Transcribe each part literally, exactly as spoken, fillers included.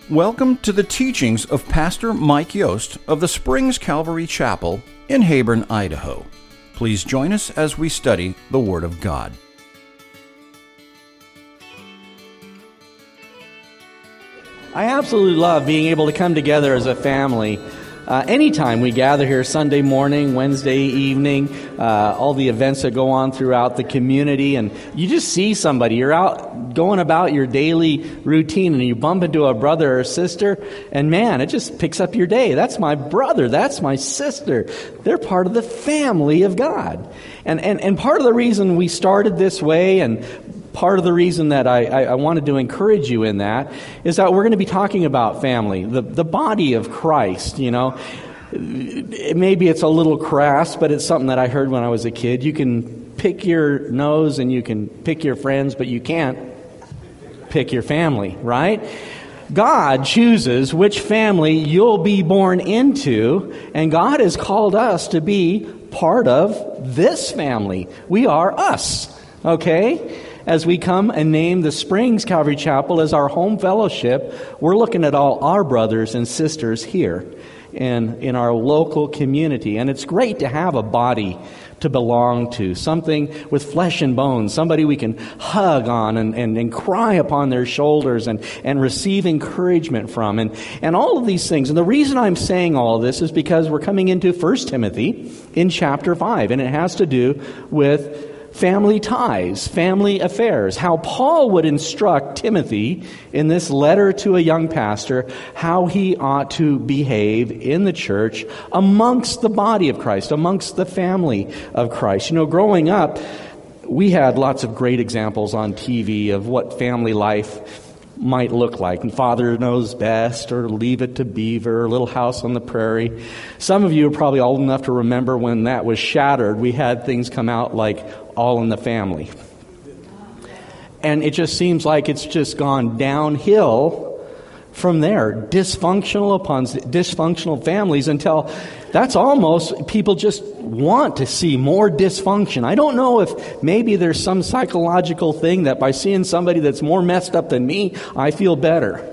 Welcome to the teachings of Pastor Mike Yost of the Springs Calvary Chapel in Heyburn, Idaho. Please join us as we study the Word of God. I absolutely love being able to come together as a family. Uh, anytime we gather here, Sunday morning, Wednesday evening, uh, all the events that go on throughout the community, and you just see somebody. You're out going about your daily routine, and you bump into a brother or sister, and man, it just picks up your day. That's my brother. That's my sister. They're part of the family of God. And, and, and part of the reason we started this way, and part of the reason that I, I, I wanted to encourage you in that is that we're going to be talking about family, the, the body of Christ, you know. Maybe it's a little crass, but it's something that I heard when I was a kid. You can pick your nose and you can pick your friends, but you can't pick your family, right? God chooses which family you'll be born into, and God has called us to be part of this family. We are us, okay? As we come and name the Springs Calvary Chapel as our home fellowship, we're looking at all our brothers and sisters here in, in our local community. And it's great to have a body to belong to, something with flesh and bones, somebody we can hug on and, and, and cry upon their shoulders and, and receive encouragement from, and, and all of these things. And the reason I'm saying all of this is because we're coming into First Timothy in chapter five, and it has to do with family ties, family affairs, how Paul would instruct Timothy in this letter to a young pastor how he ought to behave in the church amongst the body of Christ, amongst the family of Christ. You know, growing up, we had lots of great examples on T V of what family life might look like. And Father Knows Best, or Leave It to Beaver, or Little House on the Prairie. Some of you are probably old enough to remember when that was shattered. We had things come out like All in the Family. And it just seems like it's just gone downhill from there. Dysfunctional upon dysfunctional families, until that's almost, people just want to see more dysfunction. I don't know if maybe there's some psychological thing that by seeing somebody that's more messed up than me, I feel better.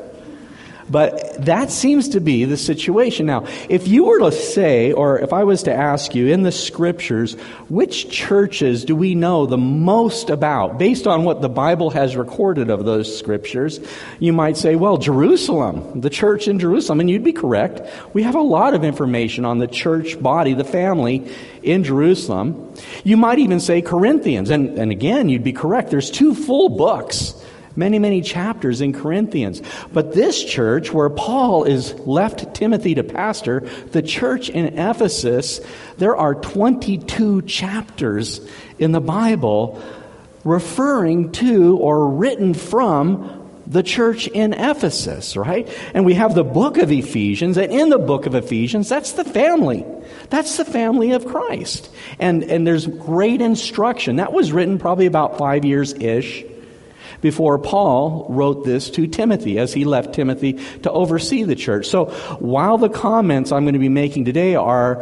But that seems to be the situation. Now, if you were to say, or if I was to ask you in the Scriptures, which churches do we know the most about, based on what the Bible has recorded of those Scriptures, you might say, well, Jerusalem, the church in Jerusalem, and you'd be correct. We have a lot of information on the church body, the family in Jerusalem. You might even say Corinthians, and, and again, you'd be correct. There's two full books, many, many chapters in Corinthians. But this church, where Paul is left Timothy to pastor, the church in Ephesus, there are twenty-two chapters in the Bible referring to or written from the church in Ephesus, right? And we have the book of Ephesians, and in the book of Ephesians, that's the family. That's the family of Christ. And, and there's great instruction. That was written probably about five years-ish before Paul wrote this to Timothy, as he left Timothy to oversee the church. So while the comments I'm going to be making today are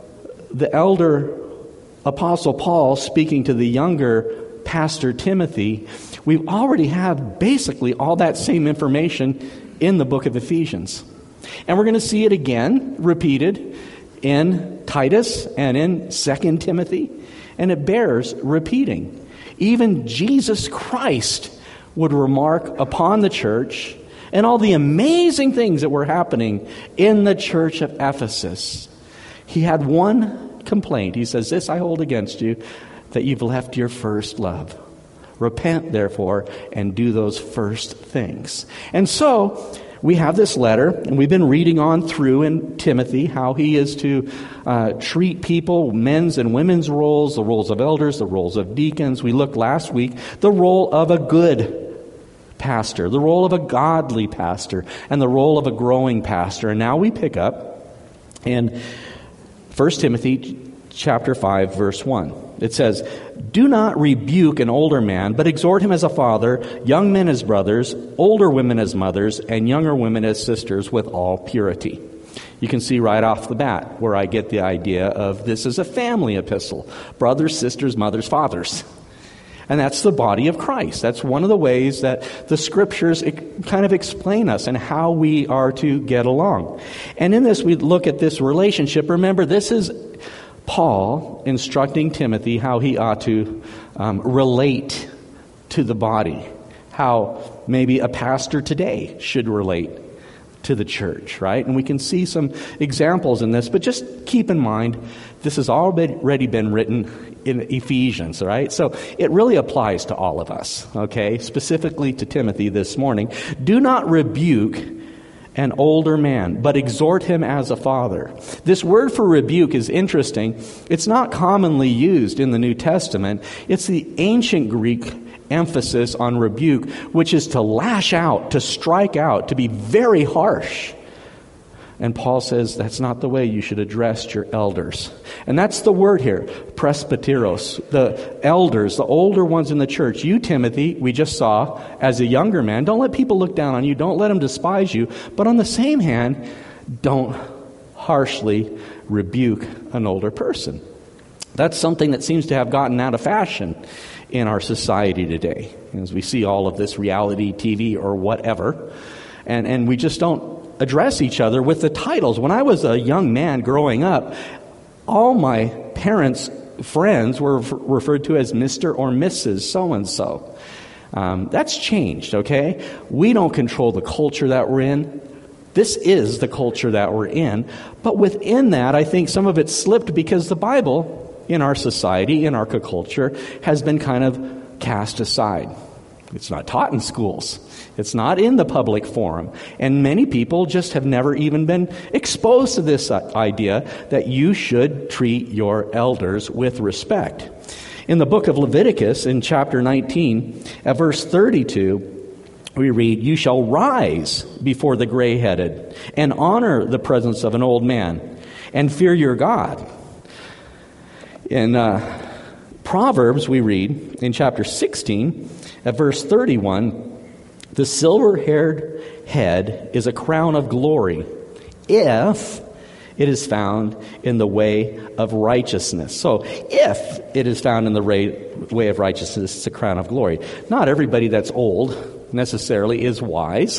the elder apostle Paul speaking to the younger pastor Timothy, we already have basically all that same information in the book of Ephesians. And we're going to see it again repeated in Titus and in Second Timothy, and it bears repeating. Even Jesus Christ would remark upon the church and all the amazing things that were happening in the church of Ephesus. He had one complaint. He says, "This I hold against you, that you've left your first love. Repent, therefore, and do those first things." And so we have this letter, and we've been reading on through in Timothy how he is to uh, treat people, men's and women's roles, the roles of elders, the roles of deacons. We looked last week, the role of a good pastor, the role of a godly pastor, and the role of a growing pastor. And now we pick up in First Timothy chapter five, verse one. It says, "Do not rebuke an older man, but exhort him as a father, young men as brothers, older women as mothers, and younger women as sisters, with all purity." You can see right off the bat where I get the idea of this is a family epistle. Brothers, sisters, mothers, fathers. And that's the body of Christ. That's one of the ways that the Scriptures kind of explain us and how we are to get along. And in this, we look at this relationship. Remember, this is Paul instructing Timothy how he ought to um, relate to the body, how maybe a pastor today should relate to the church, right? And we can see some examples in this, but just keep in mind, this has already been written in Ephesians, right? So it really applies to all of us, okay? Specifically to Timothy this morning. Do not rebuke an older man, but exhort him as a father. This word for rebuke is interesting. It's not commonly used in the New Testament. It's the ancient Greek emphasis on rebuke, which is to lash out, to strike out, to be very harsh. And Paul says that's not the way you should address your elders. And that's the word here, presbyteros, the elders, the older ones in the church. You, Timothy, we just saw, as a younger man, don't let people look down on you. Don't let them despise you. But on the same hand, don't harshly rebuke an older person. That's something that seems to have gotten out of fashion in our society today, as we see all of this reality T V or whatever. And, and we just don't address each other with the titles. When I was a young man growing up, all my parents' friends were referred to as Mister or Missus So-and-so. Um, that's changed, okay? We don't control the culture that we're in. This is the culture that we're in. But within that, I think some of it slipped because the Bible in our society, in our culture, has been kind of cast aside. It's not taught in schools. It's not in the public forum. And many people just have never even been exposed to this idea that you should treat your elders with respect. In the book of Leviticus, in chapter nineteen, at verse thirty-two, we read, "You shall rise before the gray-headed and honor the presence of an old man and fear your God." In uh, Proverbs, we read in chapter sixteen, at verse thirty-one, "The silver-haired head is a crown of glory if it is found in the way of righteousness." So if it is found in the way of righteousness, it's a crown of glory. Not everybody that's old necessarily is wise.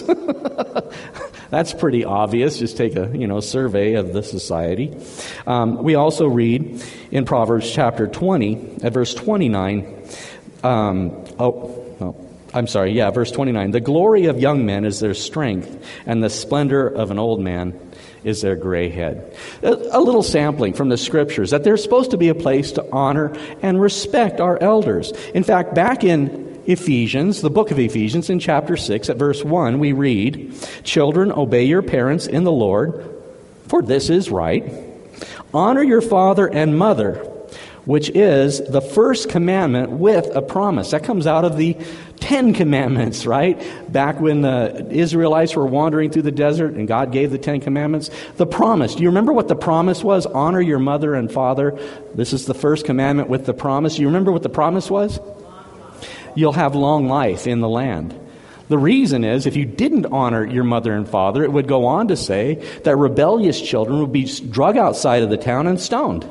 That's pretty obvious. Just take a you know survey of the society. Um, we also read in Proverbs chapter twenty, at verse twenty-nine, um, oh, no, I'm sorry, yeah, verse twenty-nine. "The glory of young men is their strength, and the splendor of an old man is their gray head." A, a little sampling from the Scriptures that there's supposed to be a place to honor and respect our elders. In fact, back in Ephesians, the book of Ephesians, in chapter six, at verse one, we read, "Children, obey your parents in the Lord, for this is right. Honor your father and mother, which is the first commandment with a promise." That comes out of the Ten Commandments, right? Back when the Israelites were wandering through the desert and God gave the Ten Commandments. The promise. Do you remember what the promise was? Honor your mother and father. This is the first commandment with the promise. Do you remember what the promise was? You'll have long life in the land. The reason is, if you didn't honor your mother and father, it would go on to say that rebellious children would be drug outside of the town and stoned.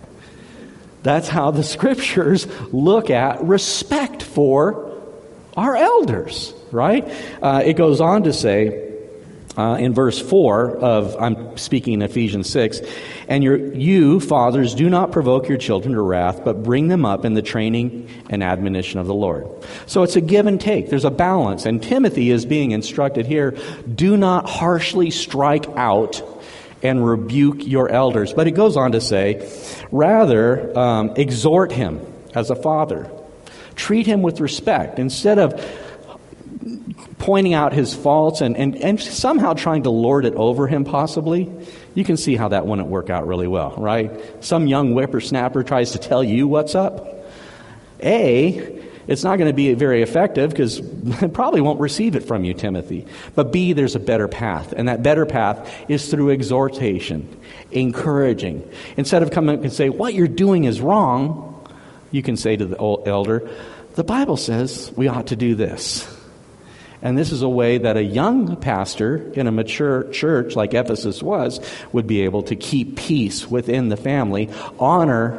That's how the Scriptures look at respect for our elders, right? Uh, it goes on to say, uh, in verse four of, I'm speaking in Ephesians six, "And your, you, fathers, do not provoke your children to wrath, but bring them up in the training and admonition of the Lord." So it's a give and take. There's a balance. And Timothy is being instructed here, do not harshly strike out and rebuke your elders. But it goes on to say, rather, um, exhort him as a father. Treat him with respect instead of pointing out his faults and, and, and somehow trying to lord it over him possibly. You can see how that wouldn't work out really well, right? Some young whippersnapper tries to tell you what's up. A, it's not going to be very effective because it probably won't receive it from you, Timothy. But B, there's a better path. And that better path is through exhortation, encouraging. Instead of coming and say, what you're doing is wrong, you can say to the old elder, the Bible says we ought to do this. And this is a way that a young pastor in a mature church like Ephesus was would be able to keep peace within the family, honor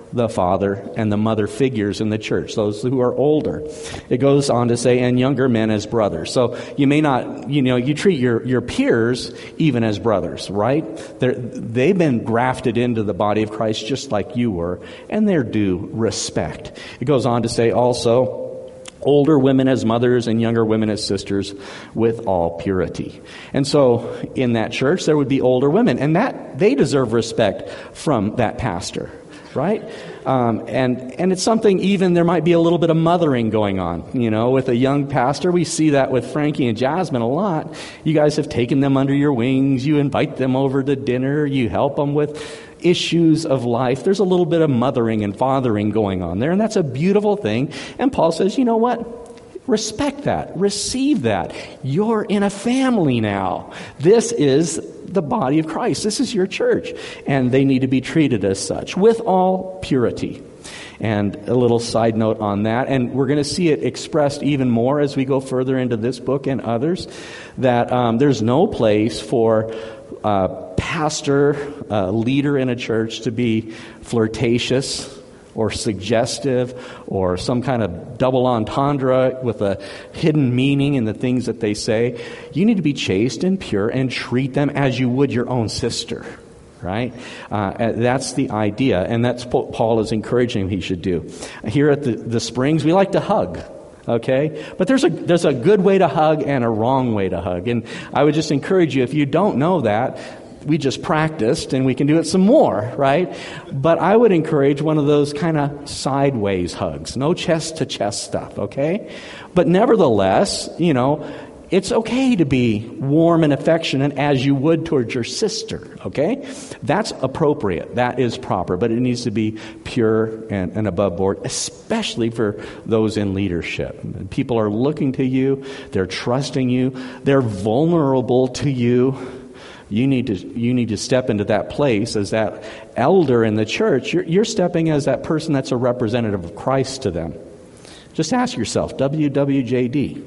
the father and the mother figures in the church, those who are older. It goes on to say, and younger men as brothers. So you may not, you know, you treat your, your peers even as brothers, right? They're, they've been grafted into the body of Christ just like you were, and they're due respect. It goes on to say also, older women as mothers and younger women as sisters with all purity. And so in that church, there would be older women, and that they deserve respect from that pastor. Right? Um, and and it's something even there might be a little bit of mothering going on, you know, with a young pastor. We see that with Frankie and Jasmine a lot. You guys have taken them under your wings. You invite them over to dinner. You help them with issues of life. There's a little bit of mothering and fathering going on there, and that's a beautiful thing. And Paul says, you know what? Respect that. Receive that. You're in a family now. This is the body of Christ. This is your church. And they need to be treated as such with all purity. And a little side note on that, and we're going to see it expressed even more as we go further into this book and others, that um, there's no place for a pastor, a leader in a church to be flirtatious or suggestive or some kind of double entendre with a hidden meaning in the things that they say. You need to be chaste and pure and treat them as you would your own sister, right? Uh, that's the idea, and that's what Paul is encouraging he should do. Here at the, the Springs, we like to hug. Okay? But there's a there's a good way to hug and a wrong way to hug. And I would just encourage you, if you don't know that, we just practiced and we can do it some more, right? But I would encourage one of those kind of sideways hugs. No chest to chest stuff, okay? But nevertheless, you know, it's okay to be warm and affectionate as you would towards your sister, okay? That's appropriate. That is proper. But it needs to be pure and, and above board, especially for those in leadership. People are looking to you. They're trusting you. They're vulnerable to you. You need to you need to step into that place as that elder in the church. You're, you're stepping as that person that's a representative of Christ to them. Just ask yourself, W W J D,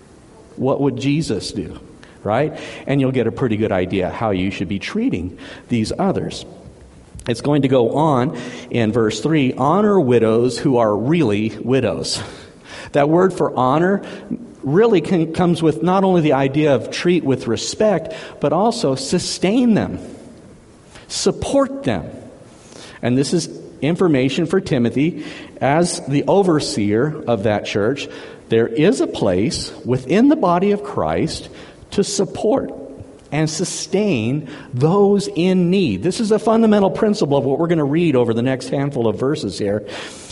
what would Jesus do, right? And you'll get a pretty good idea how you should be treating these others. It's going to go on in verse three, honor widows who are really widows. That word for honor really can, comes with not only the idea of treat with respect, but also sustain them, support them. And this is information for Timothy as the overseer of that church. There is a place within the body of Christ to support and sustain those in need. This is a fundamental principle of what we're going to read over the next handful of verses here.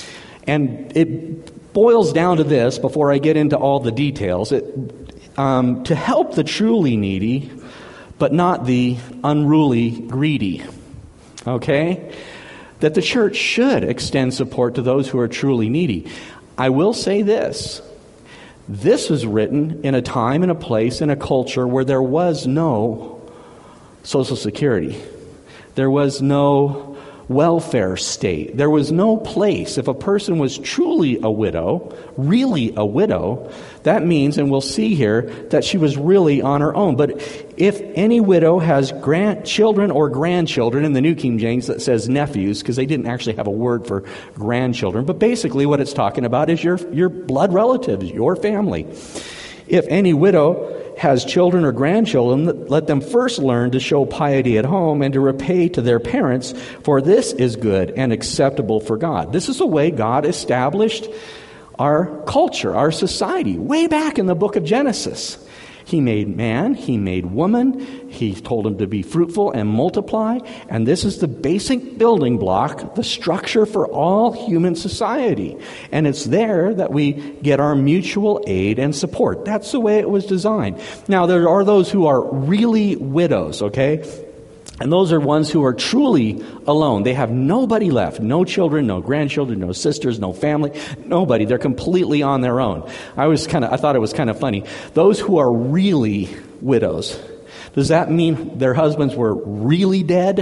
And it boils down to this, before I get into all the details, it, um, to help the truly needy, but not the unruly greedy. Okay? That the church should extend support to those who are truly needy. I will say this. This was written in a time and a place in a culture where there was no Social Security. There was no welfare state. There was no place. If a person was truly a widow, really a widow, that means, and we'll see here, that she was really on her own. But if any widow has grandchildren or grandchildren, in the New King James that says nephews, because they didn't actually have a word for grandchildren, but basically what it's talking about is your, your blood relatives, your family. If any widow has children or grandchildren, let them first learn to show piety at home and to repay to their parents, for this is good and acceptable for God. This is the way God established our culture, our society, way back in the book of Genesis. He made man, he made woman, he told them to be fruitful and multiply, and this is the basic building block, the structure for all human society. And it's there that we get our mutual aid and support. That's the way it was designed. Now, there are those who are really widows, okay? And those are ones who are truly alone. They have nobody left. No children, no grandchildren, no sisters, no family, nobody. They're completely on their own. I was kind of, I thought it was kind of funny. Those who are really widows, does that mean their husbands were really dead?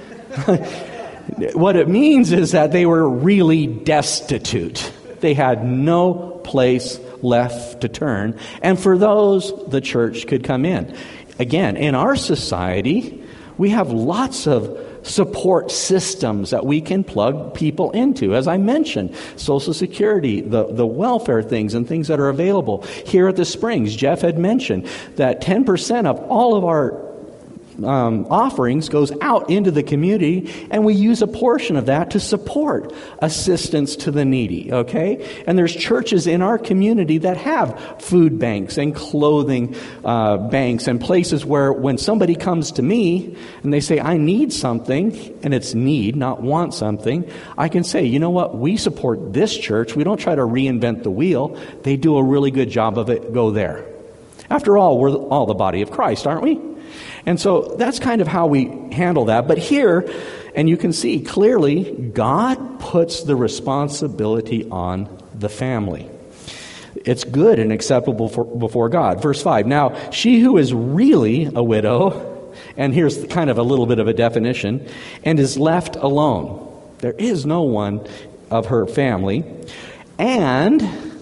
What it means is that they were really destitute. They had no place left to turn. And for those, the church could come in. Again, in our society, we have lots of support systems that we can plug people into. As I mentioned, Social Security, the, the welfare things and things that are available. Here at the Springs, Jeff had mentioned that ten percent of all of our Um, offerings goes out into the community, and we use a portion of that to support assistance to the needy, okay? And there's churches in our community that have food banks and clothing uh, banks and places where when somebody comes to me and they say, I need something, and it's need, not want something, I can say, you know what, we support this church. We don't try to reinvent the wheel. They do a really good job of it. Go there. After all, we're all the body of Christ, aren't we? And so that's kind of how we handle that. But here, and you can see clearly, God puts the responsibility on the family. It's good and acceptable for, before God. Verse five, now she who is really a widow, and here's kind of a little bit of a definition, and is left alone. There is no one of her family, and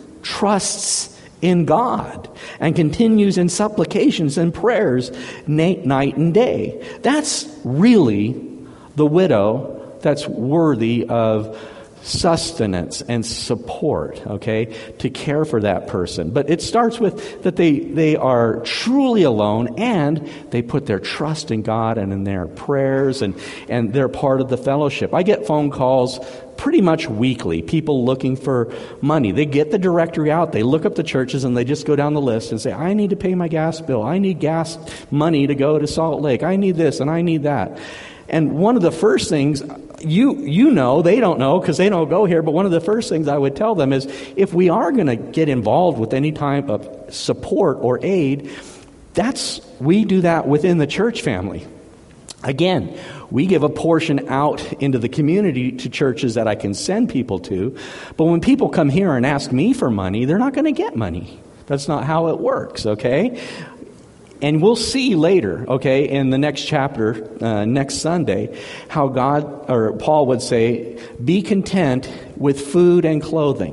trusts in God, and continues in supplications and prayers night and day. That's really the widow that's worthy of sustenance and support, okay, to care for that person. But it starts with that they, they are truly alone, and they put their trust in God and in their prayers, and, and they're part of the fellowship. I get phone calls pretty much weekly, people looking for money. They get the directory out, they look up the churches, and they just go down the list and say, I need to pay my gas bill, I need gas money to go to Salt Lake, I need this and I need that. And one of the first things, you you know, they don't know because they don't go here, but one of the first things I would tell them is, if we are going to get involved with any type of support or aid, that's we do that within the church family. Again, we give a portion out into the community to churches that I can send people to. But when people come here and ask me for money, they're not going to get money. That's not how it works, okay? And we'll see later, okay, in the next chapter, uh, next Sunday, how God, or Paul would say, be content with food and clothing.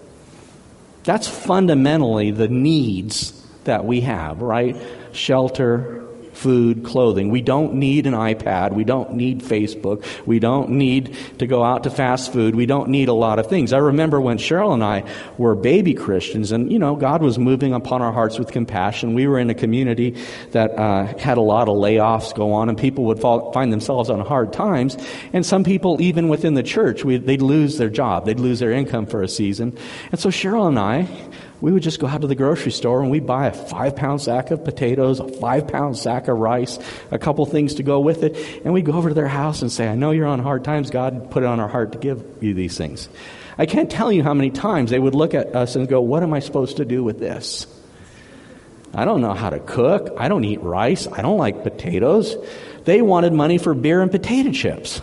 That's fundamentally the needs that we have, right? Shelter, food, clothing. We don't need an iPad. We don't need Facebook. We don't need to go out to fast food. We don't need a lot of things. I remember when Cheryl and I were baby Christians, and, you know, God was moving upon our hearts with compassion. We were in a community that uh, had a lot of layoffs go on, and people would fall, find themselves on hard times. And some people, even within the church, we, they'd lose their job. They'd lose their income for a season. And so Cheryl and I, we would just go out to the grocery store and we'd buy a five-pound sack of potatoes, a five-pound sack of rice, a couple things to go with it, and we'd go over to their house and say, I know you're on hard times. God put it on our heart to give you these things. I can't tell you how many times they would look at us and go, what am I supposed to do with this? I don't know how to cook. I don't eat rice. I don't like potatoes. They wanted money for beer and potato chips.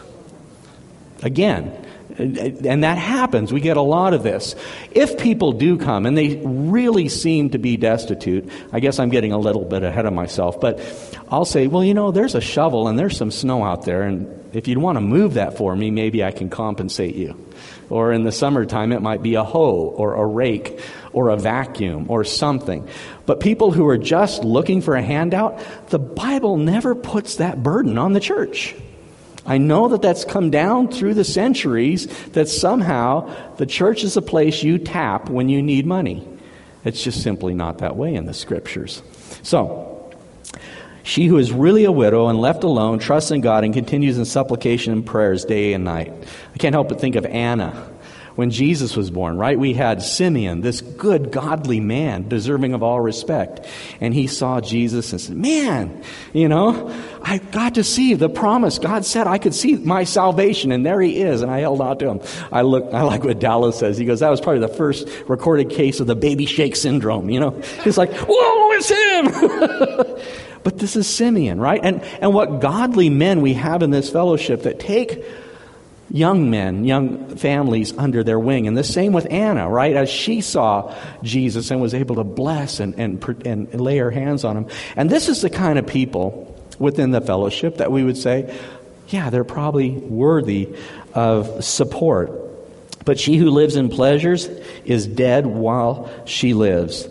Again, and that happens. We get a lot of this. If people do come and they really seem to be destitute, I guess I'm getting a little bit ahead of myself, but I'll say, well, you know, there's a shovel and there's some snow out there, and if you'd want to move that for me, maybe I can compensate you. Or in the summertime, it might be a hoe or a rake or a vacuum or something. But people who are just looking for a handout, the Bible never puts that burden on the church. I know that that's come down through the centuries, that somehow the church is a place you tap when you need money. It's just simply not that way in the Scriptures. So, she who is really a widow and left alone trusts in God and continues in supplication and prayers day and night. I can't help but think of Anna when Jesus was born, right? We had Simeon, this good, godly man, deserving of all respect. And he saw Jesus and said, man, you know, I got to see the promise. God said I could see my salvation, and there he is. And I held on to him. I look, I like what Dallas says. He goes, that was probably the first recorded case of the baby shake syndrome, you know? He's like, whoa, it's him! But this is Simeon, right? And, and what godly men we have in this fellowship that take young men, young families under their wing. And the same with Anna, right? As she saw Jesus and was able to bless and, and, and lay her hands on him. And this is the kind of people within the fellowship that we would say, yeah, they're probably worthy of support. But she who lives in pleasures is dead while she lives.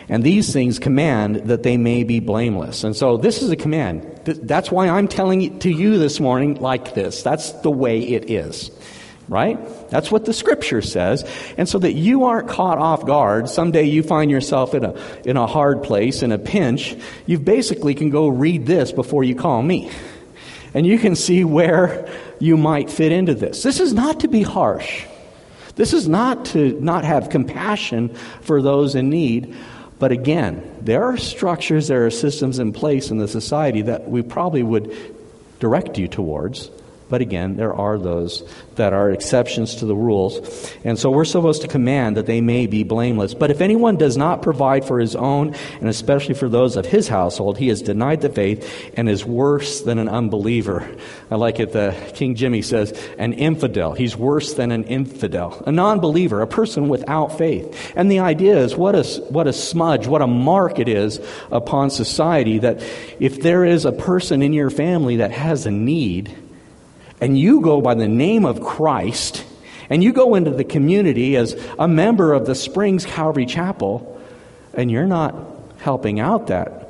And these things command that they may be blameless. And so this is a command. That's why I'm telling it to you this morning like this. That's the way it is. Right? That's what the Scripture says. And so that you aren't caught off guard, someday you find yourself in a in a hard place, in a pinch, you basically can go read this before you call me. And you can see where you might fit into this. This is not to be harsh. This is not to not have compassion for those in need. But again, there are structures, there are systems in place in the society that we probably would direct you towards. But again, there are those that are exceptions to the rules. And so we're supposed to command that they may be blameless. But if anyone does not provide for his own, and especially for those of his household, he has denied the faith and is worse than an unbeliever. I like it, the King Jimmy says, an infidel. He's worse than an infidel. A non-believer, a person without faith. And the idea is what a, what a smudge, what a mark it is upon society that if there is a person in your family that has a need, and you go by the name of Christ, and you go into the community as a member of the Springs Calvary Chapel, and you're not helping out that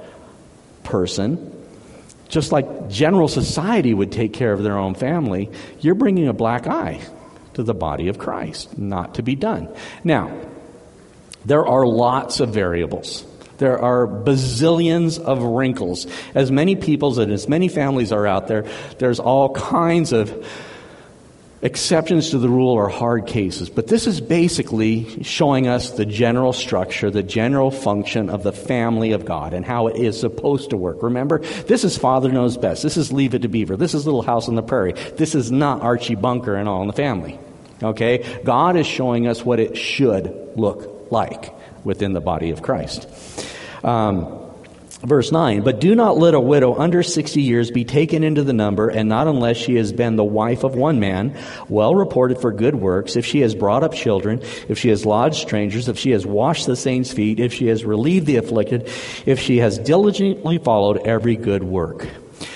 person, just like general society would take care of their own family, you're bringing a black eye to the body of Christ, not to be done. Now, there are lots of variables. There are bazillions of wrinkles. As many peoples and as many families are out there, there's all kinds of exceptions to the rule or hard cases. But this is basically showing us the general structure, the general function of the family of God and how it is supposed to work. Remember, this is Father Knows Best. This is Leave It to Beaver. This is Little House on the Prairie. This is not Archie Bunker and All in the Family. Okay? God is showing us what it should look like within the body of Christ. Um, verse nine, but do not let a widow under sixty years be taken into the number, and not unless she has been the wife of one man, well reported for good works, if she has brought up children, if she has lodged strangers, if she has washed the saints' feet, if she has relieved the afflicted, if she has diligently followed every good work.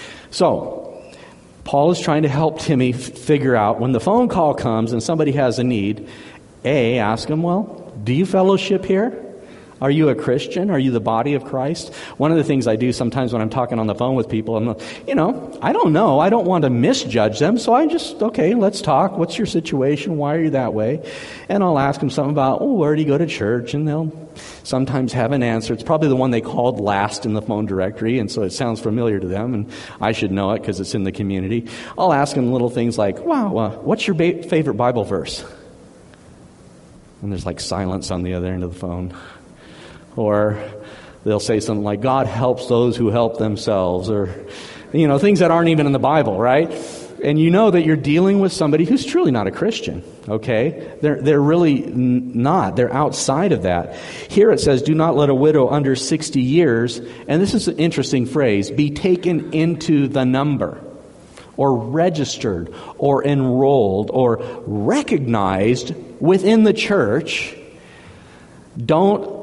So, Paul is trying to help Timmy f- figure out when the phone call comes and somebody has a need, A, ask him, well, do you fellowship here? Are you a Christian? Are you the body of Christ? One of the things I do sometimes when I'm talking on the phone with people, I'm, you know, I don't know. I don't want to misjudge them. So I just, okay, let's talk. What's your situation? Why are you that way? And I'll ask them something about, oh, where do you go to church? And they'll sometimes have an answer. It's probably the one they called last in the phone directory. And so it sounds familiar to them. And I should know it because it's in the community. I'll ask them little things like, wow, uh, what's your ba- favorite Bible verse? And there's like silence on the other end of the phone. Or they'll say something like, God helps those who help themselves, or, you know, things that aren't even in the Bible, right? And you know that you're dealing with somebody who's truly not a Christian, okay? They're, they're really n- not. They're outside of that. Here it says, do not let a widow under sixty years, and this is an interesting phrase, be taken into the number, or registered, or enrolled, or recognized within the church. Don't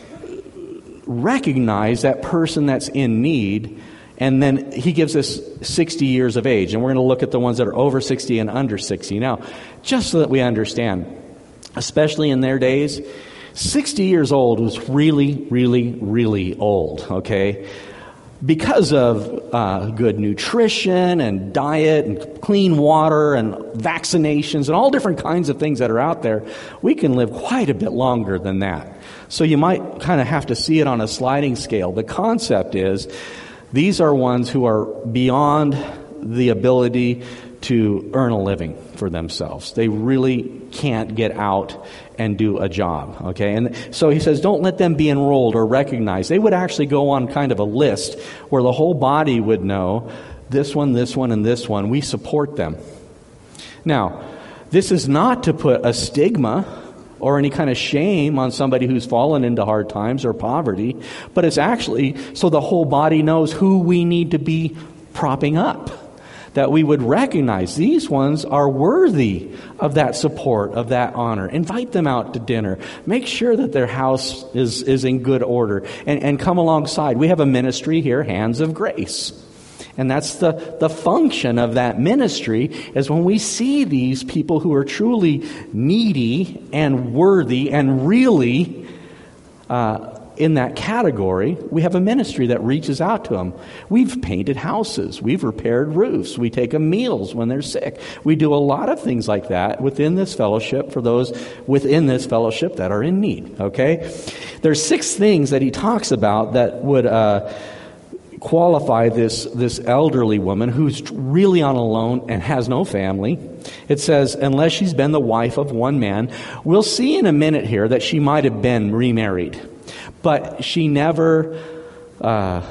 recognize that person that's in need, and then he gives us sixty years of age, and we're going to look at the ones that are over sixty and under sixty. Now, just so that we understand, especially in their days, sixty years old was really, really, really old, okay? Because of uh, good nutrition and diet and clean water and vaccinations and all different kinds of things that are out there, we can live quite a bit longer than that. So you might kind of have to see it on a sliding scale. The concept is these are ones who are beyond the ability to earn a living for themselves. They really can't get out and do a job, okay? And so he says, don't let them be enrolled or recognized. They would actually go on kind of a list where the whole body would know this one, this one, and this one. We support them. Now, this is not to put a stigma or any kind of shame on somebody who's fallen into hard times or poverty, but it's actually so the whole body knows who we need to be propping up, that we would recognize these ones are worthy of that support, of that honor. Invite them out to dinner. Make sure that their house is, is in good order, and, and come alongside. We have a ministry here, Hands of Grace. And that's the, the function of that ministry, is when we see these people who are truly needy and worthy and really uh, in that category, we have a ministry that reaches out to them. We've painted houses. We've repaired roofs. We take them meals when they're sick. We do a lot of things like that within this fellowship for those within this fellowship that are in need, okay? There's six things that he talks about that would uh, qualify this, this elderly woman who's really on alone and has no family. It says, unless she's been the wife of one man. We'll see in a minute here that she might have been remarried. But she never uh,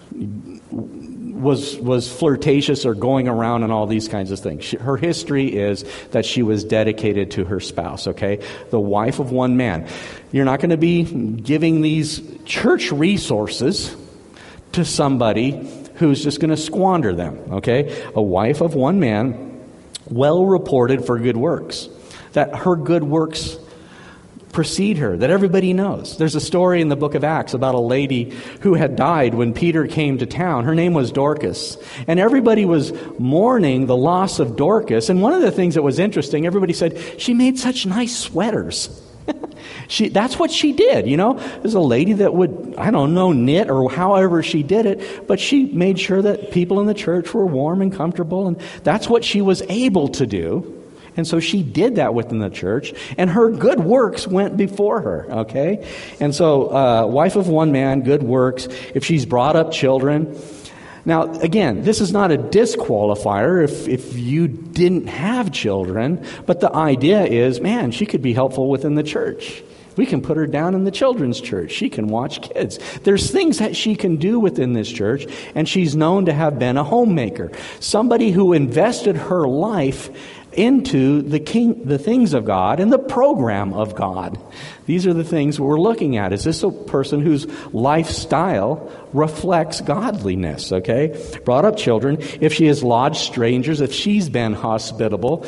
was was flirtatious or going around and all these kinds of things. She, her history is that she was dedicated to her spouse, okay? The wife of one man. You're not going to be giving these church resources to somebody who's just going to squander them, okay? A wife of one man, well reported for good works. That her good works precede her, that everybody knows. There's a story in the book of Acts about a lady who had died when Peter came to town. Her name was Dorcas. And everybody was mourning the loss of Dorcas. And one of the things that was interesting, everybody said, she made such nice sweaters. She, that's what she did, you know. There's a lady that would, I don't know, knit or however she did it, but she made sure that people in the church were warm and comfortable, and that's what she was able to do. And so she did that within the church, and her good works went before her, okay? And so, uh, wife of one man, good works, if she's brought up children. Now, again, this is not a disqualifier if, if you didn't have children, but the idea is, man, she could be helpful within the church. We can put her down in the children's church. She can watch kids. There's things that she can do within this church, and she's known to have been a homemaker. Somebody who invested her life into the king, the things of God and the program of God. These are the things we're looking at. Is this a person whose lifestyle reflects godliness, okay? Brought up children. If she has lodged strangers, if she's been hospitable,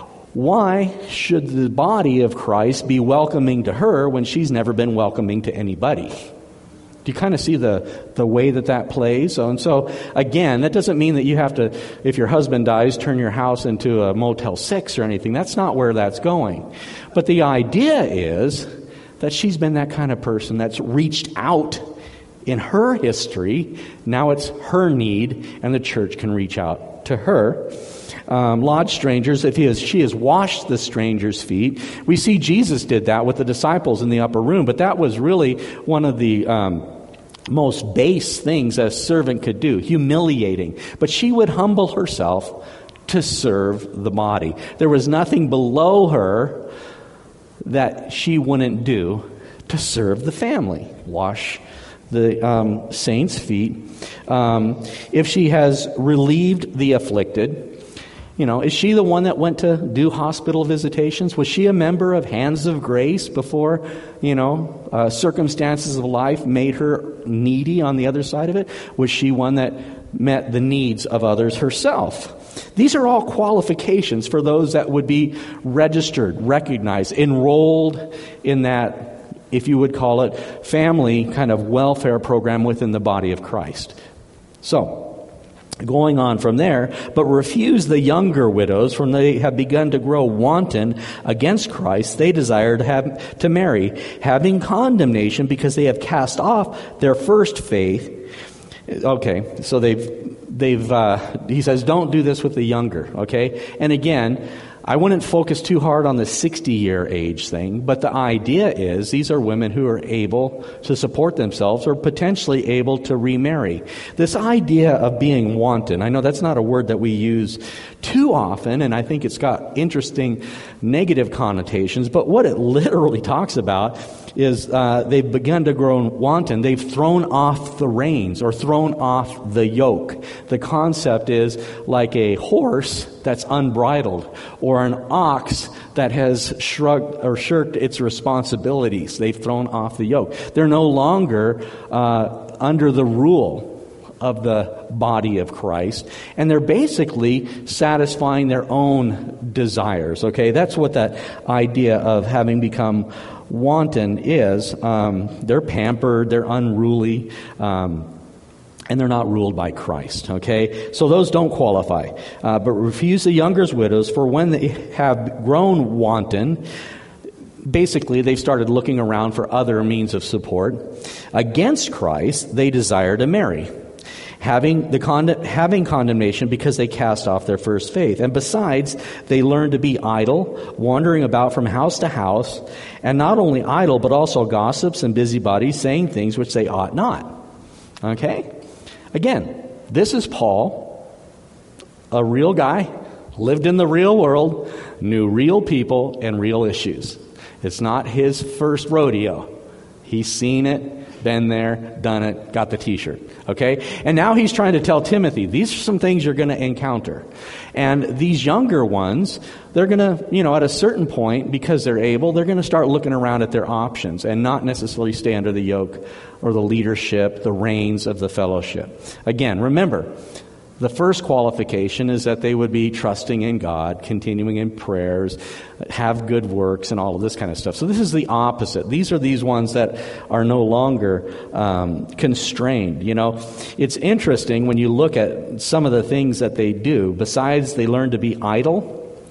why should the body of Christ be welcoming to her when she's never been welcoming to anybody? Do you kind of see the, the way that that plays? And so, again, that doesn't mean that you have to, if your husband dies, turn your house into a Motel six or anything. That's not where that's going. But the idea is that she's been that kind of person that's reached out in her history. Now it's her need, and the church can reach out to her. Um, lodge strangers, if he has, she has washed the strangers' feet. We see Jesus did that with the disciples in the upper room, but that was really one of the um, most base things a servant could do, humiliating. But she would humble herself to serve the body. There was nothing below her that she wouldn't do to serve the family. Wash the um, saints' feet. Um, if she has relieved the afflicted, you know, is she the one that went to do hospital visitations? Was she a member of Hands of Grace before, you know, uh, circumstances of life made her needy on the other side of it? Was she one that met the needs of others herself? These are all qualifications for those that would be registered, recognized, enrolled in that, if you would call it, family kind of welfare program within the body of Christ. So, going on from there, but refuse the younger widows, for they have begun to grow wanton against Christ. They desire to have to marry, having condemnation because they have cast off their first faith. Okay, so they've they've uh, he says, don't do this with the younger. Okay, and again, I wouldn't focus too hard on the sixty-year age thing, but the idea is these are women who are able to support themselves or potentially able to remarry. This idea of being wanton, I know that's not a word that we use too often, and I think it's got interesting negative connotations, but what it literally talks about is uh, they've begun to grow wanton. They've thrown off the reins or thrown off the yoke. The concept is like a horse that's unbridled or an ox that has shrugged or shirked its responsibilities. They've thrown off the yoke. They're no longer uh, under the rule of the body of Christ, and they're basically satisfying their own desires. Okay, that's what that idea of having become wanton is. Um, they're pampered, they're unruly, um, and they're not ruled by Christ. Okay, so those don't qualify. Uh, but refuse the younger's widows, for when they have grown wanton, basically, they've started looking around for other means of support. Against Christ, they desire to marry, having the con- having condemnation because they cast off their first faith. And besides, they learn to be idle, wandering about from house to house, and not only idle, but also gossips and busybodies, saying things which they ought not. Okay? Again, this is Paul, a real guy, lived in the real world, knew real people and real issues. It's not his first rodeo. He's seen it, been there, done it, got the t-shirt. Okay? And now he's trying to tell Timothy, these are some things you're going to encounter. And these younger ones, they're going to, you know, at a certain point, because they're able, they're going to start looking around at their options and not necessarily stay under the yoke or the leadership, the reins of the fellowship. Again, remember, the first qualification is that they would be trusting in God, continuing in prayers, have good works, and all of this kind of stuff. So this is the opposite. These are these ones that are no longer um, constrained. You know, it's interesting when you look at some of the things that they do. Besides, they learn to be idle.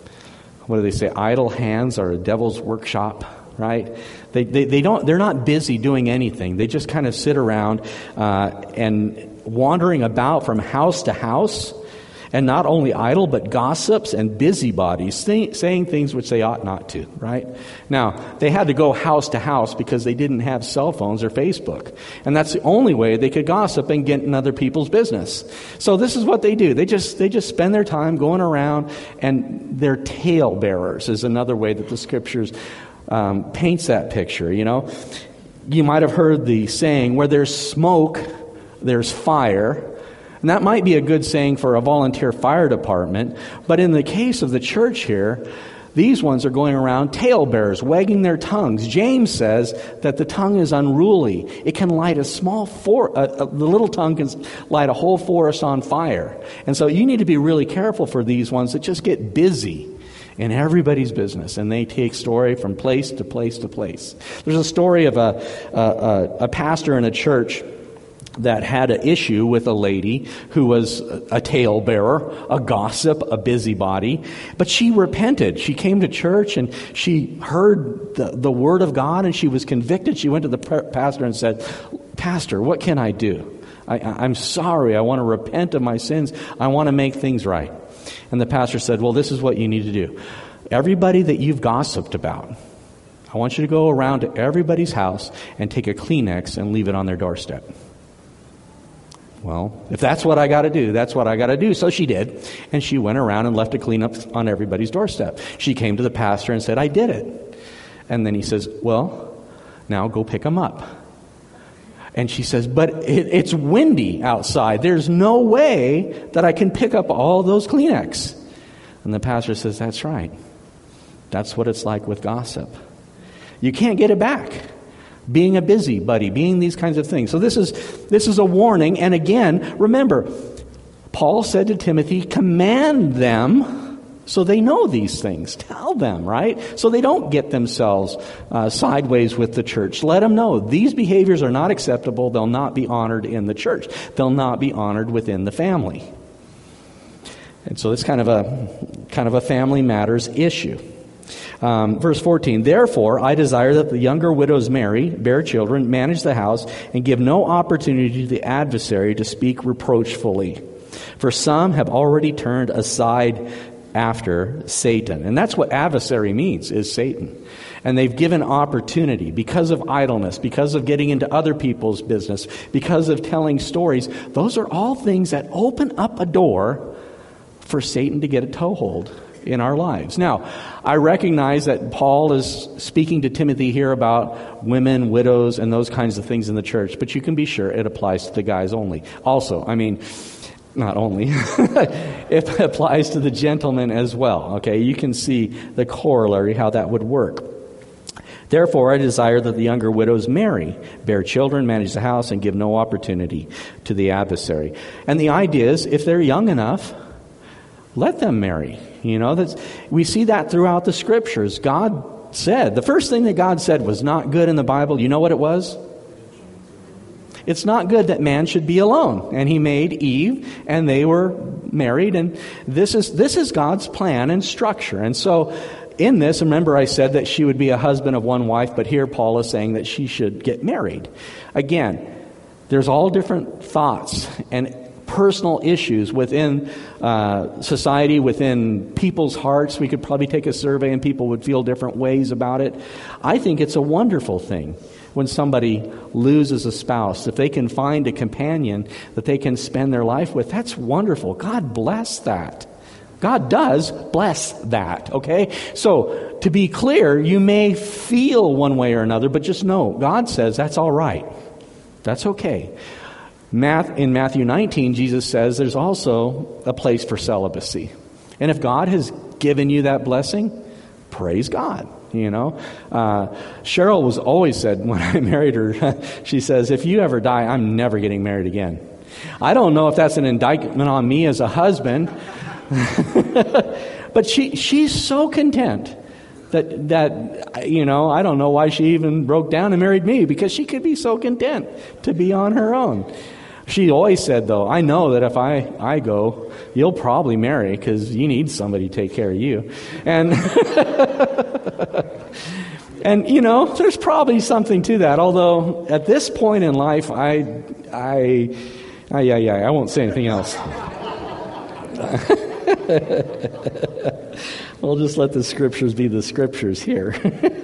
What do they say? Idle hands are a devil's workshop. Right? They, they they don't. They're not busy doing anything. They just kind of sit around uh, and wandering about from house to house, and not only idle, but gossips and busybodies, say, saying things which they ought not to. Right? Now, they had to go house to house because they didn't have cell phones or Facebook, and that's the only way they could gossip and get in other people's business. So this is what they do. They just they just spend their time going around, and they're tale bearers is another way that the Scriptures Um, paints that picture. You know, you might have heard the saying, where there's smoke, there's fire. And that might be a good saying for a volunteer fire department. But in the case of the church here, these ones are going around talebearers, wagging their tongues. James says that the tongue is unruly. It can light a small for uh, uh, the little tongue can light a whole forest on fire. And so you need to be really careful for these ones that just get busy in everybody's business, and they take story from place to place to place. There's a story of a a, a pastor in a church that had an issue with a lady who was a talebearer, a gossip, a busybody, but she repented. She came to church and she heard the, the word of God, and she was convicted. She went to the pastor and said, "Pastor, what can I do? I, I'm sorry. I want to repent of my sins. I want to make things right." And the pastor said, "Well, this is what you need to do. Everybody that you've gossiped about, I want you to go around to everybody's house and take a Kleenex and leave it on their doorstep." Well, if that's what I got to do, that's what I got to do. So she did. And she went around and left a Kleenex on everybody's doorstep. She came to the pastor and said, "I did it." And then he says, "Well, now go pick them up." And she says, "But it, it's windy outside. There's no way that I can pick up all those Kleenex." And the pastor says, "That's right. That's what it's like with gossip. You can't get it back. Being a busybody, being these kinds of things." So this is this is a warning. And again, remember, Paul said to Timothy, command them so they know these things. Tell them, right? So they don't get themselves uh, sideways with the church. Let them know these behaviors are not acceptable. They'll not be honored in the church. They'll not be honored within the family. And so it's kind of a kind of a family matters issue. Um, verse fourteen, "Therefore I desire that the younger widows marry, bear children, manage the house, and give no opportunity to the adversary to speak reproachfully. For some have already turned aside after Satan." And that's what adversary means, is Satan. And they've given opportunity because of idleness, because of getting into other people's business, because of telling stories. Those are all things that open up a door for Satan to get a toehold in our lives. Now, I recognize that Paul is speaking to Timothy here about women, widows, and those kinds of things in the church, but you can be sure it applies to the guys only. Also, I mean, not only, it applies to the gentlemen as well. Okay, you can see the corollary, how that would work. "Therefore, I desire that the younger widows marry, bear children, manage the house, and give no opportunity to the adversary." And the idea is, if they're young enough, let them marry. You know, that's, we see that throughout the Scriptures. God said, the first thing that God said was not good in the Bible. You know what it was? It's not good that man should be alone. And he made Eve, and they were married, and this is this is God's plan and structure. And so in this, remember I said that she would be a husband of one wife, but here Paul is saying that she should get married. Again, there's all different thoughts and personal issues within uh, society, within people's hearts. We could probably take a survey and people would feel different ways about it. I think it's a wonderful thing when somebody loses a spouse. If they can find a companion that they can spend their life with, that's wonderful. God bless that. God does bless that, okay? So, to be clear, you may feel one way or another, but just know, God says that's all right. That's okay. Math, in Matthew nineteen, Jesus says there's also a place for celibacy. And if God has given you that blessing, praise God. You know, uh, Cheryl was always said when I married her, she says, if you ever die, I'm never getting married again. I don't know if that's an indictment on me as a husband, but she she's so content that, that, you know, I don't know why she even broke down and married me, because she could be so content to be on her own. She always said, though, I know that if I, I go, you'll probably marry because you need somebody to take care of you. And, and you know, there's probably something to that. Although, at this point in life, I, I, I, yeah, yeah, I won't say anything else. We'll just let the scriptures be the scriptures here.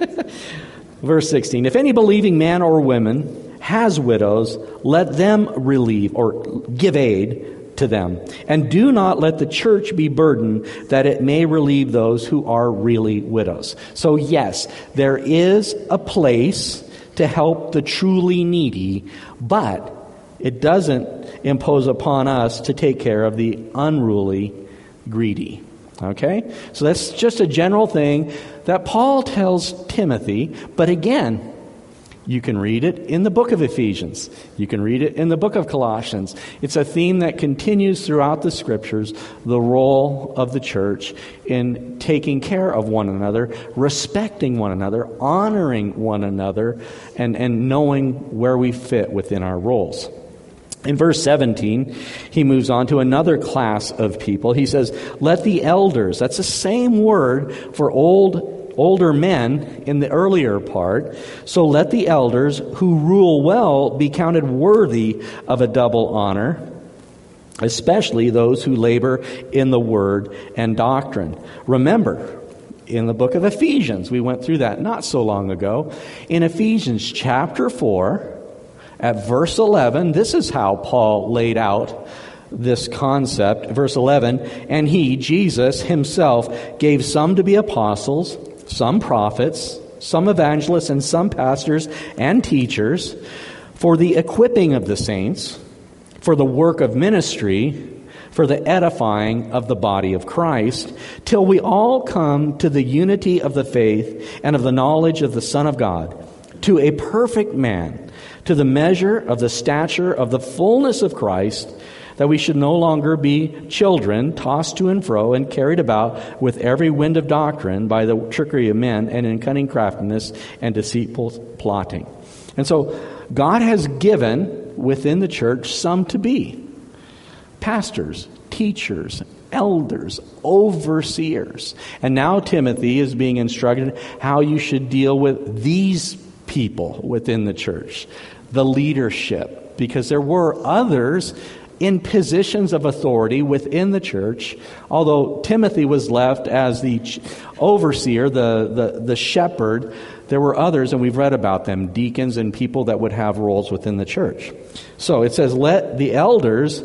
Verse sixteen, if any believing man or woman has widows, let them relieve or give aid to them. And do not let the church be burdened, that it may relieve those who are really widows. So yes, there is a place to help the truly needy, but it doesn't impose upon us to take care of the unruly greedy. Okay? So that's just a general thing that Paul tells Timothy, but again, you can read it in the book of Ephesians. You can read it in the book of Colossians. It's a theme that continues throughout the scriptures, the role of the church in taking care of one another, respecting one another, honoring one another, and, and knowing where we fit within our roles. In verse seventeen, he moves on to another class of people. He says, let the elders, that's the same word for old older men in the earlier part. So let the elders who rule well be counted worthy of a double honor, especially those who labor in the word and doctrine. Remember, in the book of Ephesians, we went through that not so long ago. In Ephesians chapter four, at verse eleven, this is how Paul laid out this concept. Verse eleven, and he, Jesus himself, gave some to be apostles, some prophets, some evangelists, and some pastors and teachers for the equipping of the saints, for the work of ministry, for the edifying of the body of Christ, till we all come to the unity of the faith and of the knowledge of the Son of God, to a perfect man, to the measure of the stature of the fullness of Christ, that we should no longer be children, tossed to and fro and carried about with every wind of doctrine by the trickery of men and in cunning craftiness and deceitful plotting. And so God has given within the church some to be pastors, teachers, elders, overseers. And now Timothy is being instructed how you should deal with these people within the church, the leadership, because there were others in positions of authority within the church. Although Timothy was left as the overseer, the, the, the shepherd, there were others, and we've read about them, deacons and people that would have roles within the church. So it says, let the elders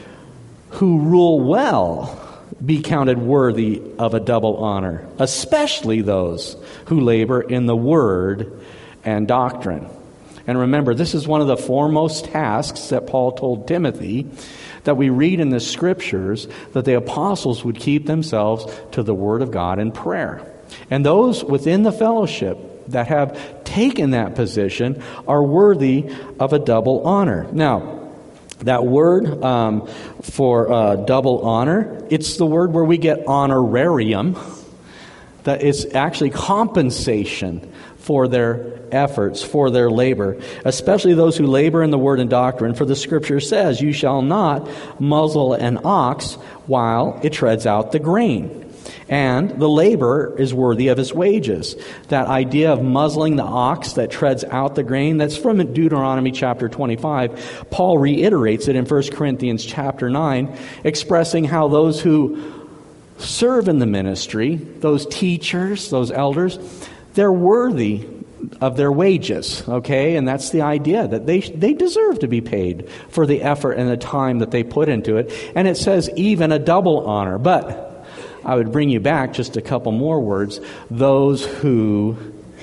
who rule well be counted worthy of a double honor, especially those who labor in the word and doctrine. And remember, this is one of the foremost tasks that Paul told Timothy, that we read in the scriptures, that the apostles would keep themselves to the word of God and prayer. And those within the fellowship that have taken that position are worthy of a double honor. Now, that word um, for uh, double honor, it's the word where we get honorarium. That it's actually compensation for their efforts, for their labor, especially those who labor in the word and doctrine. For the scripture says, you shall not muzzle an ox while it treads out the grain. And the laborer is worthy of his wages. That idea of muzzling the ox that treads out the grain, that's from Deuteronomy chapter twenty-five. Paul reiterates it in First Corinthians chapter nine, expressing how those who serve in the ministry, those teachers, those elders, they're worthy of their wages, okay? And that's the idea, that they they deserve to be paid for the effort and the time that they put into it. And it says even a double honor. But I would bring you back just a couple more words. Those who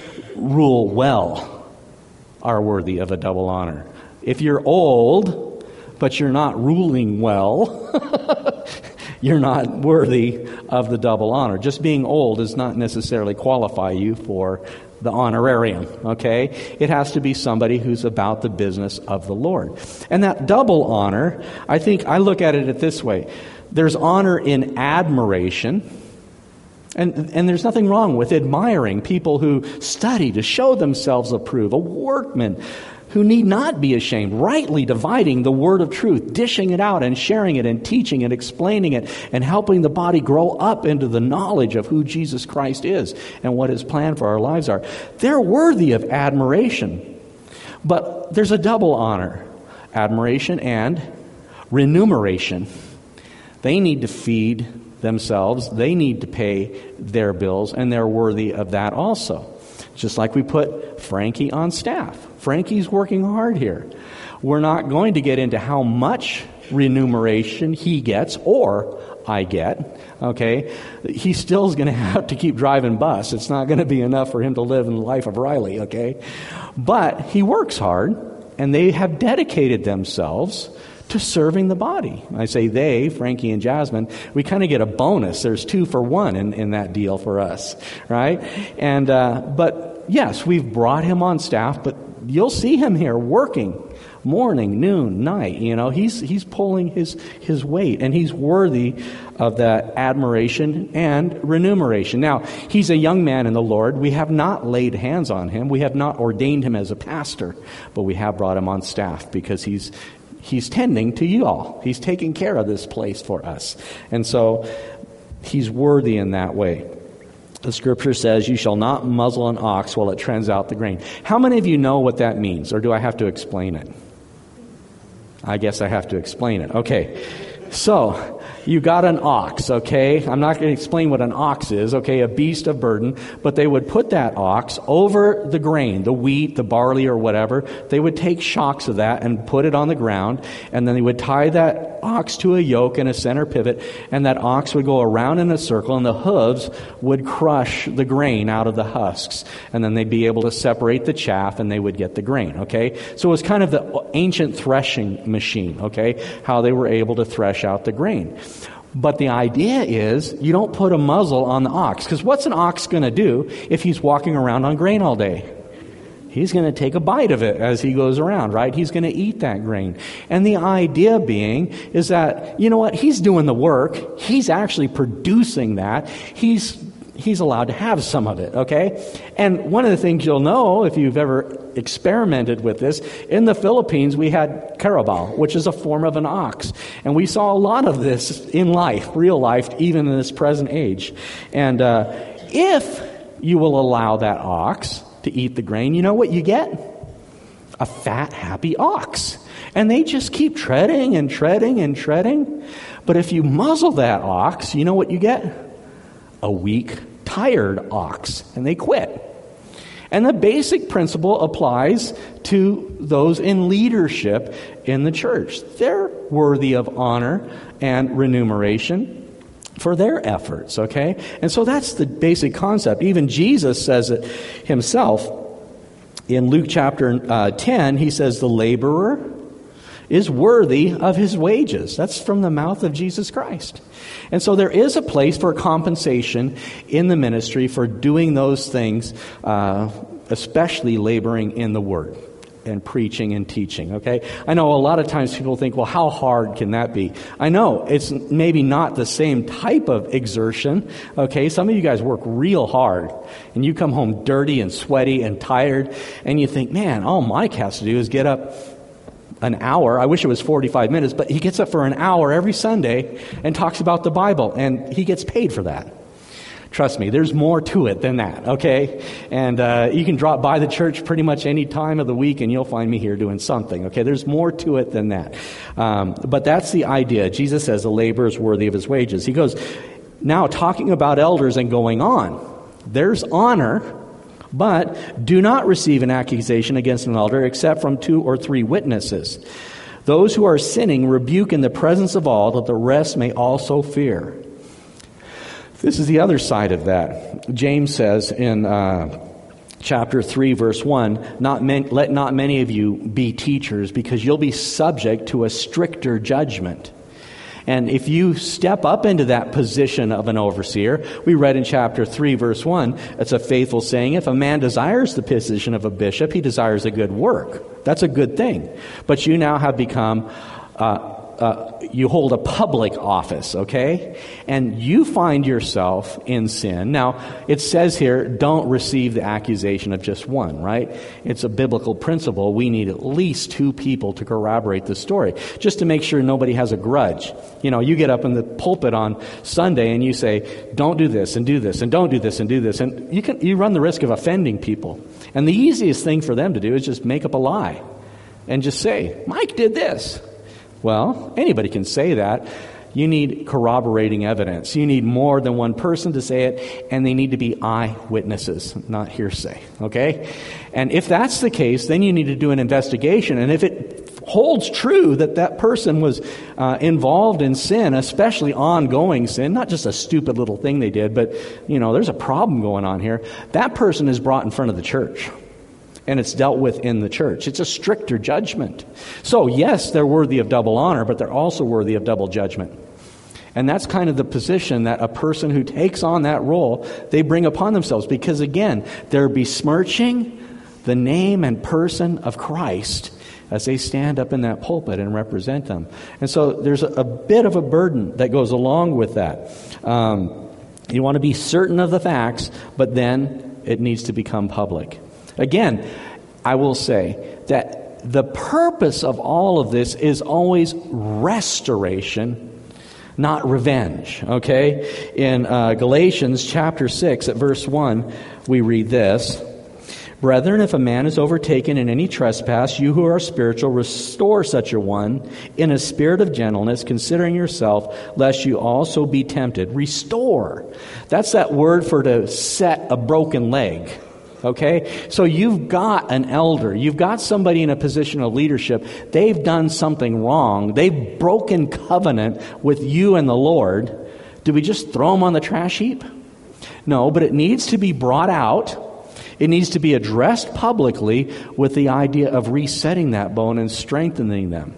rule well are worthy of a double honor. If you're old, but you're not ruling well, you're not worthy of the double honor. Just being old does not necessarily qualify you for the honorarium, okay? It has to be somebody who's about the business of the Lord. And that double honor, I think I look at it this way. There's honor in admiration, and and there's nothing wrong with admiring people who study to show themselves approved, a workman who need not be ashamed, rightly dividing the word of truth, dishing it out and sharing it and teaching and explaining it and helping the body grow up into the knowledge of who Jesus Christ is and what his plan for our lives are. They're worthy of admiration. But there's a double honor, admiration and remuneration. They need to feed themselves. They need to pay their bills, and they're worthy of that also. Just like we put Frankie on staff. Frankie's working hard here. We're not going to get into how much remuneration he gets or I get, okay? He still is going to have to keep driving bus. It's not going to be enough for him to live in the life of Riley, okay? But he works hard, and they have dedicated themselves to serving the body. I say they, Frankie and Jasmine, we kind of get a bonus. There's two for one in, in that deal for us, right? And uh, but yes, we've brought him on staff, but you'll see him here working morning, noon, night. You know, he's he's pulling his his weight, and he's worthy of that admiration and remuneration. Now, he's a young man in the Lord. We have not laid hands on him. We have not ordained him as a pastor, but we have brought him on staff because he's He's tending to you all. He's taking care of this place for us. And so he's worthy in that way. The scripture says, you shall not muzzle an ox while it treads out the grain. How many of you know what that means? Or do I have to explain it? I guess I have to explain it. Okay. So, you got an ox, okay? I'm not going to explain what an ox is, okay? A beast of burden. But they would put that ox over the grain, the wheat, the barley, or whatever. They would take shocks of that and put it on the ground. And then they would tie that ox to a yoke and a center pivot. And that ox would go around in a circle, and the hooves would crush the grain out of the husks. And then they'd be able to separate the chaff, and they would get the grain, okay? So it was kind of the ancient threshing machine, okay? How they were able to thresh out the grain. But the idea is you don't put a muzzle on the ox, because what's an ox going to do if he's walking around on grain all day? He's going to take a bite of it as he goes around, right? He's going to eat that grain. And the idea being is that, you know what, he's doing the work. He's actually producing that. He's He's allowed to have some of it, okay? And one of the things you'll know, if you've ever experimented with this, in the Philippines we had carabao, which is a form of an ox. And we saw a lot of this in life, real life, even in this present age. And uh, if you will allow that ox to eat the grain, you know what you get? A fat, happy ox. And they just keep treading and treading and treading. But if you muzzle that ox, you know what you get? A weak, tired ox, and they quit. And the basic principle applies to those in leadership in the church. They're worthy of honor and remuneration for their efforts, okay? And so that's the basic concept. Even Jesus says it himself. In Luke chapter uh, ten, he says, the laborer is worthy of his wages. That's from the mouth of Jesus Christ. And so there is a place for compensation in the ministry for doing those things, uh, especially laboring in the Word and preaching and teaching, okay? I know a lot of times people think, well, how hard can that be? I know it's maybe not the same type of exertion, okay? Some of you guys work real hard, and you come home dirty and sweaty and tired, and you think, man, all Mike has to do is get up an hour. I wish it was forty-five minutes, but he gets up for an hour every Sunday and talks about the Bible, and he gets paid for that. Trust me, there's more to it than that, okay? And uh, you can drop by the church pretty much any time of the week and you'll find me here doing something, okay? There's more to it than that. Um, but that's the idea. Jesus says the laborer is worthy of his wages. He goes, now talking about elders and going on, there's honor, but do not receive an accusation against an elder except from two or three witnesses. Those who are sinning rebuke in the presence of all, that the rest may also fear. This is the other side of that. James says in uh, chapter three, verse one, not men, let not many of you be teachers, because you'll be subject to a stricter judgment. And if you step up into that position of an overseer, we read in chapter three, verse one, it's a faithful saying, if a man desires the position of a bishop, he desires a good work. That's a good thing. But you now have become... Uh, Uh, you hold a public office, okay? And you find yourself in sin. Now, it says here, don't receive the accusation of just one, right? It's a biblical principle. We need at least two people to corroborate the story, just to make sure nobody has a grudge. You know, you get up in the pulpit on Sunday and you say, don't do this and do this and don't do this and do this. And you can you run the risk of offending people. And the easiest thing for them to do is just make up a lie and just say, Mike did this. Well, anybody can say that. You need corroborating evidence. You need more than one person to say it, and they need to be eyewitnesses, not hearsay, okay? And if that's the case, then you need to do an investigation. And if it holds true that that person was uh, involved in sin, especially ongoing sin, not just a stupid little thing they did, but, you know, there's a problem going on here, that person is brought in front of the church. And it's dealt with in the church. It's a stricter judgment. So, yes, they're worthy of double honor, but they're also worthy of double judgment. And that's kind of the position that a person who takes on that role, they bring upon themselves. Because, again, they're besmirching the name and person of Christ as they stand up in that pulpit and represent them. And so there's a, a bit of a burden that goes along with that. Um, you want to be certain of the facts, but then it needs to become public. Again, I will say that the purpose of all of this is always restoration, not revenge, okay? In uh, Galatians chapter six at verse one, we read this, Brethren, if a man is overtaken in any trespass, you who are spiritual, restore such a one in a spirit of gentleness, considering yourself, lest you also be tempted. Restore. That's that word for to set a broken leg. Okay? So you've got an elder. You've got somebody in a position of leadership. They've done something wrong. They've broken covenant with you and the Lord. Do we just throw them on the trash heap? No, but it needs to be brought out. It needs to be addressed publicly with the idea of resetting that bone and strengthening them.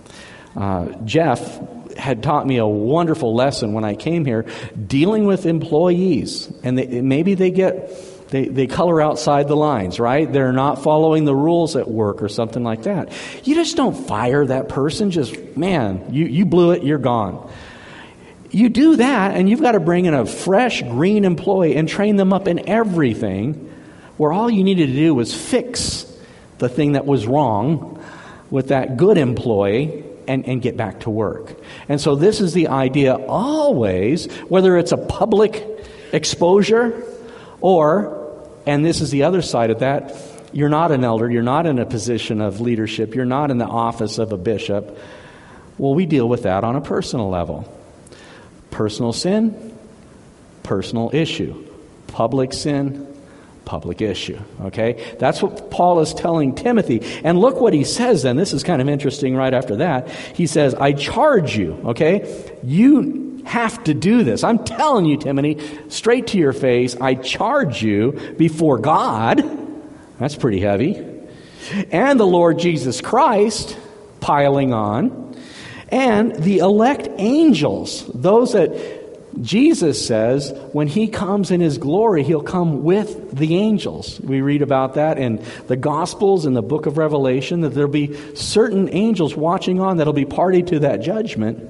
Uh, Jeff had taught me a wonderful lesson when I came here, dealing with employees. And they, maybe they get... They they color outside the lines, right? They're not following the rules at work or something like that. You just don't fire that person. Just, man, you, you blew it, you're gone. You do that, and you've got to bring in a fresh, green employee and train them up in everything, where all you needed to do was fix the thing that was wrong with that good employee and, and get back to work. And so this is the idea always, whether it's a public exposure or... And this is the other side of that. You're not an elder. You're not in a position of leadership. You're not in the office of a bishop. Well, we deal with that on a personal level. Personal sin, personal issue. Public sin, public issue. Okay? That's what Paul is telling Timothy. And look what he says then. This is kind of interesting right after that. He says, I charge you. Okay? You have to do this. I'm telling you, Timothy, straight to your face, I charge you before God. That's pretty heavy. And the Lord Jesus Christ, piling on. And the elect angels, those that Jesus says when he comes in his glory, he'll come with the angels. We read about that in the Gospels, in the book of Revelation, that there'll be certain angels watching on that'll be party to that judgment.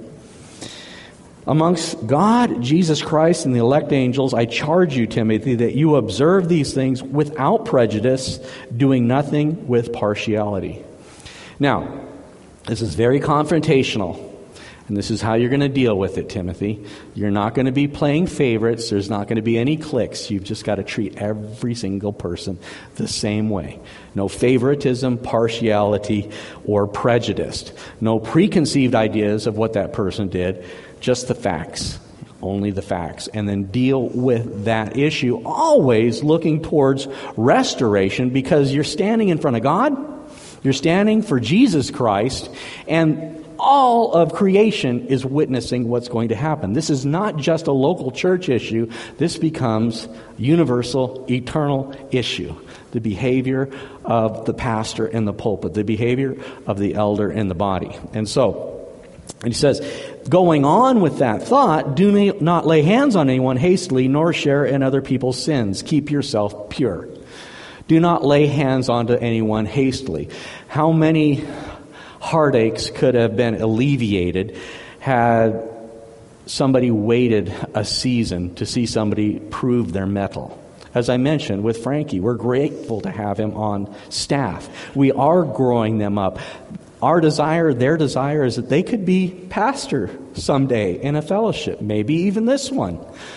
Amongst God, Jesus Christ, and the elect angels, I charge you, Timothy, that you observe these things without prejudice, doing nothing with partiality. Now, this is very confrontational. And this is how you're going to deal with it, Timothy. You're not going to be playing favorites. There's not going to be any cliques. You've just got to treat every single person the same way. No favoritism, partiality, or prejudice. No preconceived ideas of what that person did. Just the facts. Only the facts. And then deal with that issue, always looking towards restoration, because you're standing in front of God. You're standing for Jesus Christ, and all of creation is witnessing what's going to happen. This is not just a local church issue. This becomes universal, eternal issue. The behavior of the pastor in the pulpit, the behavior of the elder in the body. And so, and he says, going on with that thought, do not lay hands on anyone hastily, nor share in other people's sins. Keep yourself pure. Do not lay hands onto anyone hastily. How many heartaches could have been alleviated had somebody waited a season to see somebody prove their mettle? As I mentioned with Frankie, we're grateful to have him on staff. We are growing them up. Our desire, their desire, is that they could be pastor someday in a fellowship, maybe even this one.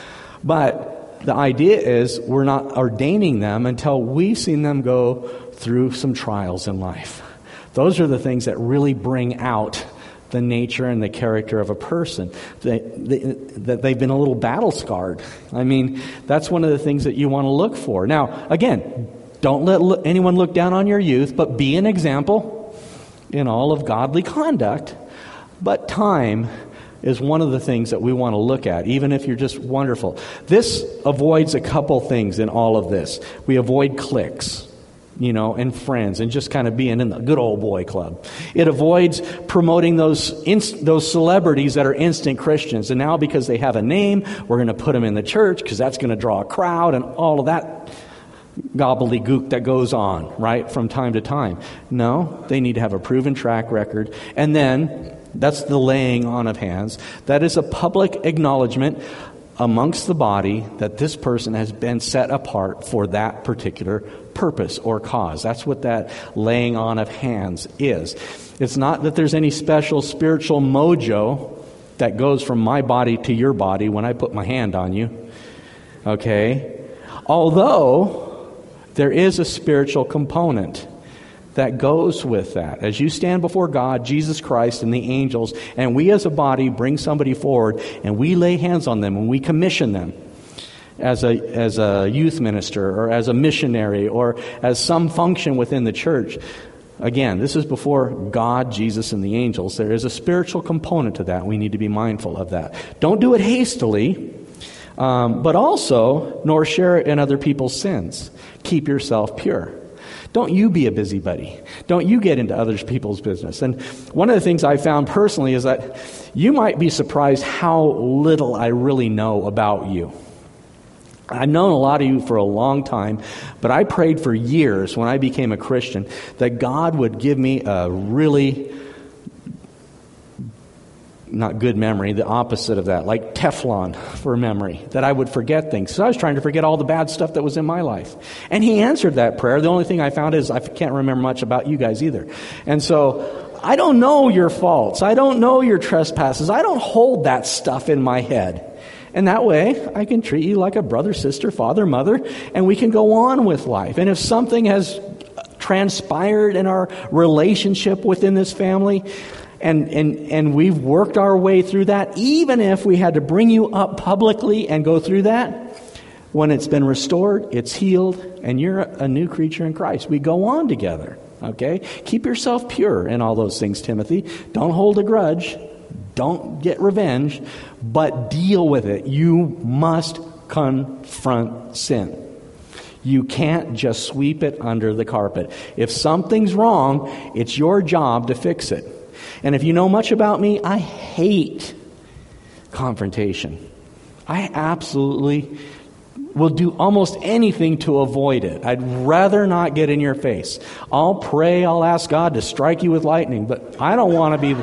But the idea is we're not ordaining them until we've seen them go through some trials in life. Those are the things that really bring out the nature and the character of a person. They, they, that they've been a little battle scarred. I mean, that's one of the things that you want to look for. Now, again, don't let look, anyone look down on your youth, but be an example in all of godly conduct. But time is one of the things that we want to look at, even if you're just wonderful. This avoids a couple things in all of this. We avoid cliques, you know, and friends, and just kind of being in the good old boy club. It avoids promoting those inst- those celebrities that are instant Christians. And now because they have a name, we're going to put them in the church because that's going to draw a crowd and all of that gobbledygook that goes on, right, from time to time. No, they need to have a proven track record. And then that's the laying on of hands. That is a public acknowledgement amongst the body that this person has been set apart for that particular purpose or cause. That's what that laying on of hands is. It's not that there's any special spiritual mojo that goes from my body to your body when I put my hand on you. Okay? Although there is a spiritual component that goes with that. As you stand before God, Jesus Christ, and the angels, and we as a body bring somebody forward, and we lay hands on them, and we commission them as a as a youth minister, or as a missionary, or as some function within the church. Again, this is before God, Jesus, and the angels. There is a spiritual component to that. We need to be mindful of that. Don't do it hastily, um, but also, nor share in other people's sins. Keep yourself pure. Don't you be a busybody. Don't you get into other people's business. And one of the things I found personally is that you might be surprised how little I really know about you. I've known a lot of you for a long time, but I prayed for years when I became a Christian that God would give me a really, not good memory, the opposite of that, like Teflon for memory, that I would forget things. So I was trying to forget all the bad stuff that was in my life. And He answered that prayer. The only thing I found is I can't remember much about you guys either. And so I don't know your faults. I don't know your trespasses. I don't hold that stuff in my head. And that way, I can treat you like a brother, sister, father, mother, and we can go on with life. And if something has transpired in our relationship within this family, and, and, and we've worked our way through that, even if we had to bring you up publicly and go through that, when it's been restored, it's healed, and you're a new creature in Christ. We go on together, okay? Keep yourself pure in all those things, Timothy. Don't hold a grudge. Don't get revenge, but deal with it. You must confront sin. You can't just sweep it under the carpet. If something's wrong, it's your job to fix it. And if you know much about me, I hate confrontation. I absolutely will do almost anything to avoid it. I'd rather not get in your face. I'll pray, I'll ask God to strike you with lightning, but I don't want to be...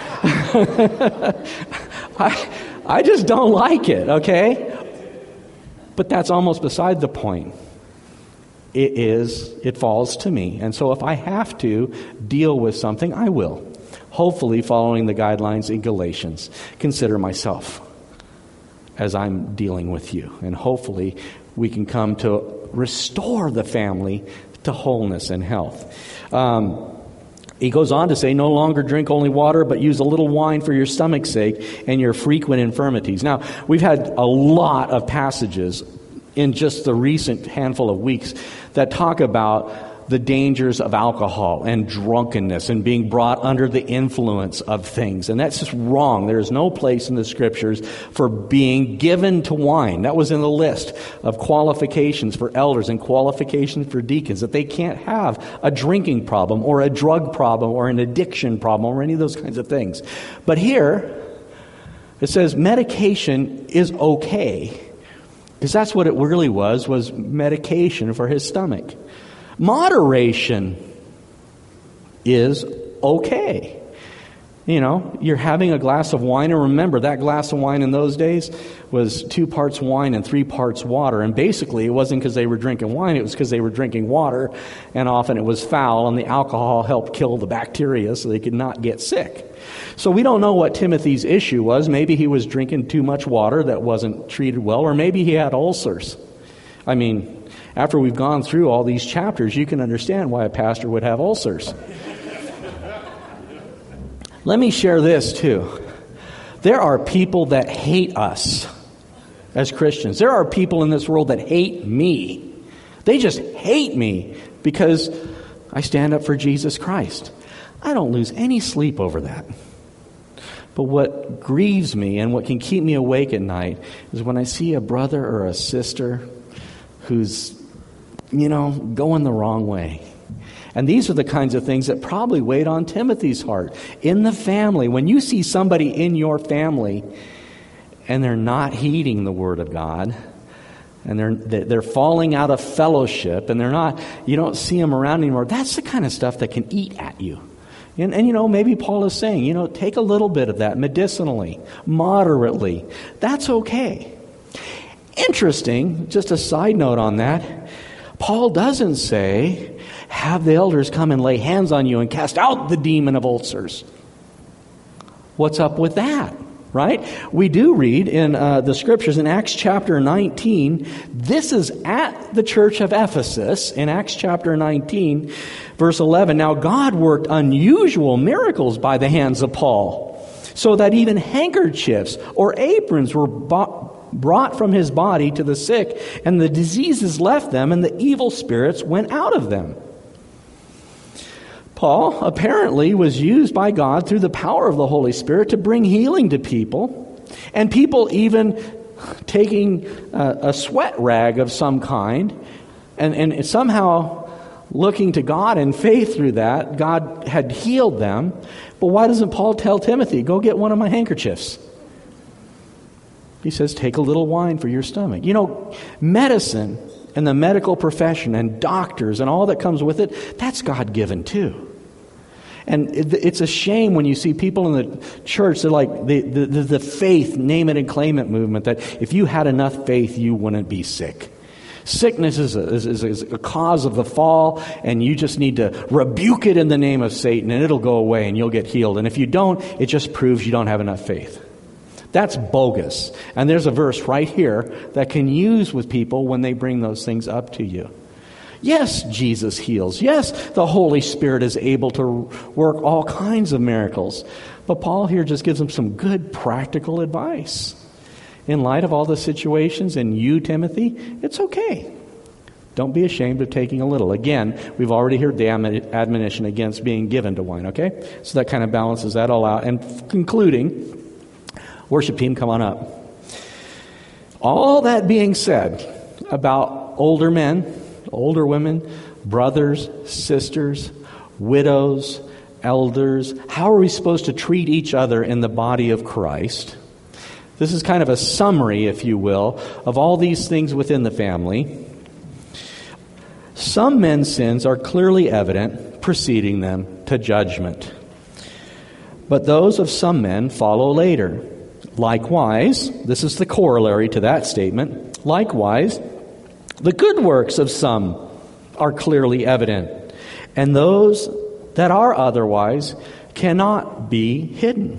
I, I just don't like it, okay? But that's almost beside the point. It is, it falls to me. And so if I have to deal with something, I will. hopefully following the guidelines in Galatians. Consider myself as I'm dealing with you. And hopefully we can come to restore the family to wholeness and health. Um, he goes on to say, no longer drink only water, but use a little wine for your stomach's sake and your frequent infirmities. Now, we've had a lot of passages in just the recent handful of weeks that talk about the dangers of alcohol and drunkenness and being brought under the influence of things. And that's just wrong. There is no place in the Scriptures for being given to wine. That was in the list of qualifications for elders and qualifications for deacons, that they can't have a drinking problem or a drug problem or an addiction problem or any of those kinds of things. But here, it says medication is okay. Because that's what it really was, was medication for his stomach. Moderation is okay. You know, you're having a glass of wine, and remember, that glass of wine in those days was two parts wine and three parts water. And basically, it wasn't because they were drinking wine, it was because they were drinking water, and often it was foul, and the alcohol helped kill the bacteria so they could not get sick. So we don't know what Timothy's issue was. Maybe he was drinking too much water that wasn't treated well, or maybe he had ulcers. I mean, after we've gone through all these chapters, you can understand why a pastor would have ulcers. Let me share this too. There are people that hate us as Christians. There are people in this world that hate me. They just hate me because I stand up for Jesus Christ. I don't lose any sleep over that. But what grieves me and what can keep me awake at night is when I see a brother or a sister who's, you know, going the wrong way. And these are the kinds of things that probably weighed on Timothy's heart. In the family, when you see somebody in your family and they're not heeding the Word of God, and they're they're falling out of fellowship, and they're not, you don't see them around anymore, that's the kind of stuff that can eat at you. And, and, you know, maybe Paul is saying, you know, take a little bit of that medicinally, moderately. That's okay. Interesting, just a side note on that, Paul doesn't say, have the elders come and lay hands on you and cast out the demon of ulcers. What's up with that? Right? We do read in uh, the Scriptures in Acts chapter nineteen, this is at the church of Ephesus, in Acts chapter nineteen, verse eleven. Now God worked unusual miracles by the hands of Paul, so that even handkerchiefs or aprons were bought, brought from his body to the sick, and the diseases left them, and the evil spirits went out of them. Paul apparently was used by God through the power of the Holy Spirit to bring healing to people, and people even taking a, a sweat rag of some kind and, and somehow looking to God in faith through that, God had healed them. But why doesn't Paul tell Timothy, go get one of my handkerchiefs? He says, take a little wine for your stomach. You know, medicine and the medical profession and doctors and all that comes with it, that's God-given too. And it, it's a shame when you see people in the church, they're like the, the, the faith, name it and claim it movement, that if you had enough faith, you wouldn't be sick. Sickness is a, is, is a cause of the fall, and you just need to rebuke it in the name of Satan, and it'll go away, and you'll get healed. And if you don't, it just proves you don't have enough faith. That's bogus. And there's a verse right here that can use with people when they bring those things up to you. Yes, Jesus heals. Yes, the Holy Spirit is able to work all kinds of miracles. But Paul here just gives them some good practical advice. In light of all the situations, and you, Timothy, it's okay. Don't be ashamed of taking a little. Again, we've already heard the admonition against being given to wine, okay? So that kind of balances that all out. And concluding, worship team, come on up. All that being said about older men, older women, brothers, sisters, widows, elders, how are we supposed to treat each other in the body of Christ? This is kind of a summary, if you will, of all these things within the family. Some men's sins are clearly evident, preceding them to judgment. But those of some men follow later. Likewise, this is the corollary to that statement, likewise, the good works of some are clearly evident, and those that are otherwise cannot be hidden.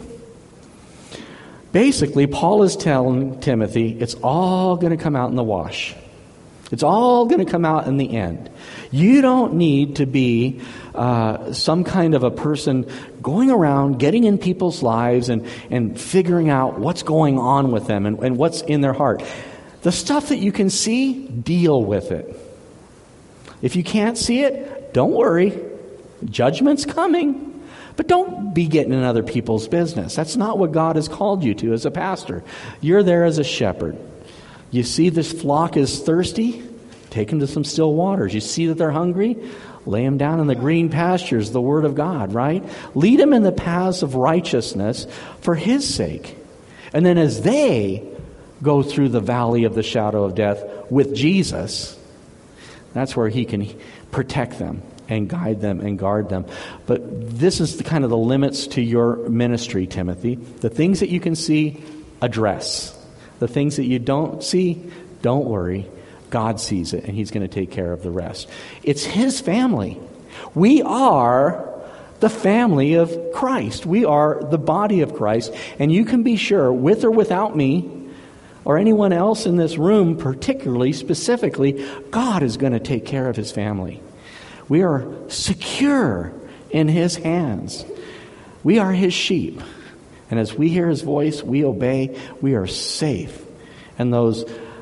Basically, Paul is telling Timothy, it's all going to come out in the wash. It's all going to come out in the end. You don't need to be uh, some kind of a person going around, getting in people's lives and, and figuring out what's going on with them and, and what's in their heart. The stuff that you can see, deal with it. If you can't see it, don't worry. Judgment's coming. But don't be getting in other people's business. That's not what God has called you to as a pastor. You're there as a shepherd. You see this flock is thirsty? Take them to some still waters. You see that they're hungry? Lay them down in the green pastures, the Word of God, right? Lead them in the paths of righteousness for His sake. And then as they go through the valley of the shadow of death with Jesus, that's where He can protect them and guide them and guard them. But this is the kind of the limits to your ministry, Timothy. The things that you can see, address. The things that you don't see, don't worry. God sees it, and He's going to take care of the rest. It's His family. We are the family of Christ. We are the body of Christ. And you can be sure, with or without me, or anyone else in this room, particularly, specifically, God is going to take care of His family. We are secure in His hands. We are His sheep. And as we hear His voice, we obey, we are safe. And those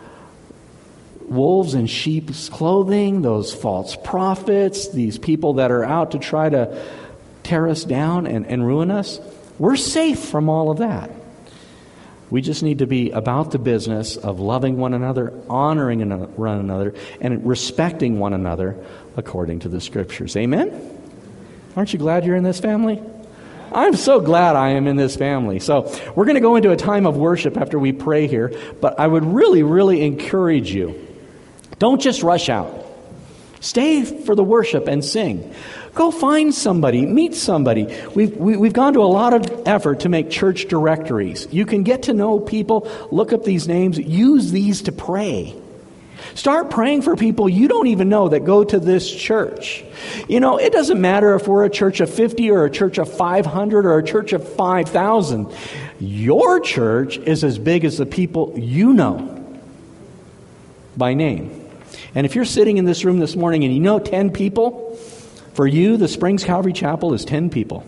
wolves in sheep's clothing, those false prophets, these people that are out to try to tear us down and, and ruin us, we're safe from all of that. We just need to be about the business of loving one another, honoring one another, and respecting one another according to the Scriptures. Amen? Aren't you glad you're in this family? I'm so glad I am in this family. So we're going to go into a time of worship after we pray here, but I would really, really encourage you, don't just rush out. Stay for the worship and sing. Go find somebody, meet somebody. We've, we, we've gone to a lot of effort to make church directories. You can get to know people, look up these names, use these to pray. Start praying for people you don't even know that go to this church. You know, it doesn't matter if we're a church of fifty or a church of five hundred or a church of five thousand. Your church is as big as the people you know by name. And if you're sitting in this room this morning and you know ten people, for you, the Springs Calvary Chapel is ten people.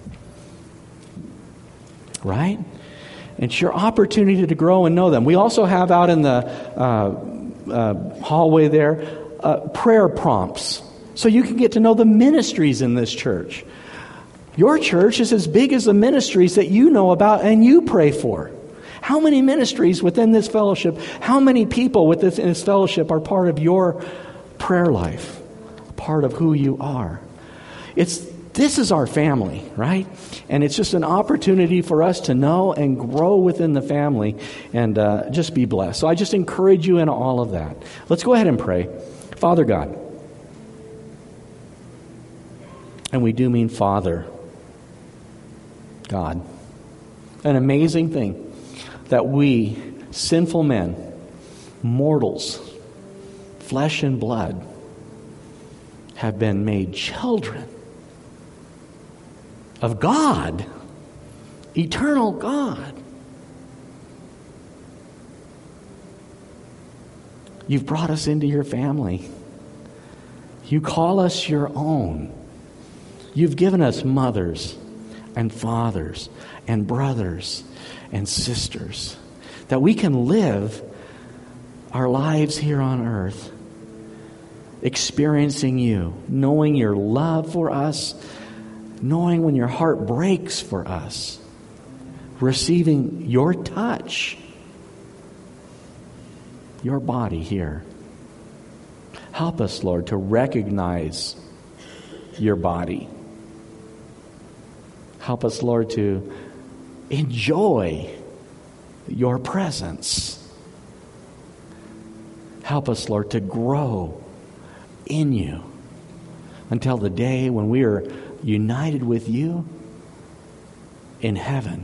Right? And it's your opportunity to grow and know them. We also have out in the uh, uh, hallway there uh, prayer prompts. So you can get to know the ministries in this church. Your church is as big as the ministries that you know about and you pray for. How many ministries within this fellowship, how many people within this fellowship are part of your prayer life? Part of who you are. It's this is our family, right? And it's just an opportunity for us to know and grow within the family and uh, just be blessed. So I just encourage you in all of that. Let's go ahead and pray. Father God. And we do mean Father God. An amazing thing that we, sinful men, mortals, flesh and blood, have been made children of God, eternal God. You've brought us into your family. You call us your own. You've given us mothers and fathers and brothers and sisters that we can live our lives here on earth experiencing you, knowing your love for us, knowing when your heart breaks for us, receiving your touch, your body here. Help us, Lord, to recognize your body. Help us, Lord, to enjoy your presence. Help us, Lord, to grow in you until the day when we are united with you in heaven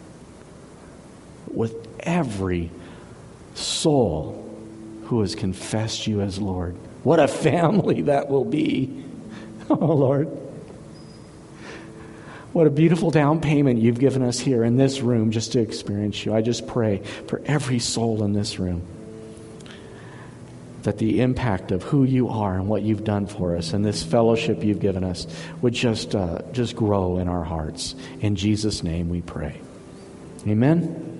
with every soul who has confessed you as Lord. What a family that will be. Oh, Lord. What a beautiful down payment you've given us here in this room just to experience you. I just pray for every soul in this room that the impact of who you are and what you've done for us and this fellowship you've given us would just uh, just grow in our hearts. In Jesus' name we pray. Amen.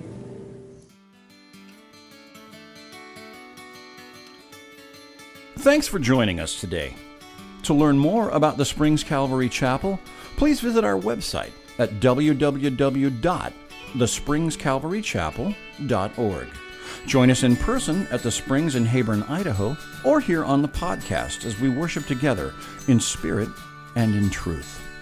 Thanks for joining us today. To learn more about the Springs Calvary Chapel, please visit our website at w w w dot the springs calvary chapel dot org. Join us in person at the Springs in Heyburn, Idaho, or here on the podcast as we worship together in spirit and in truth.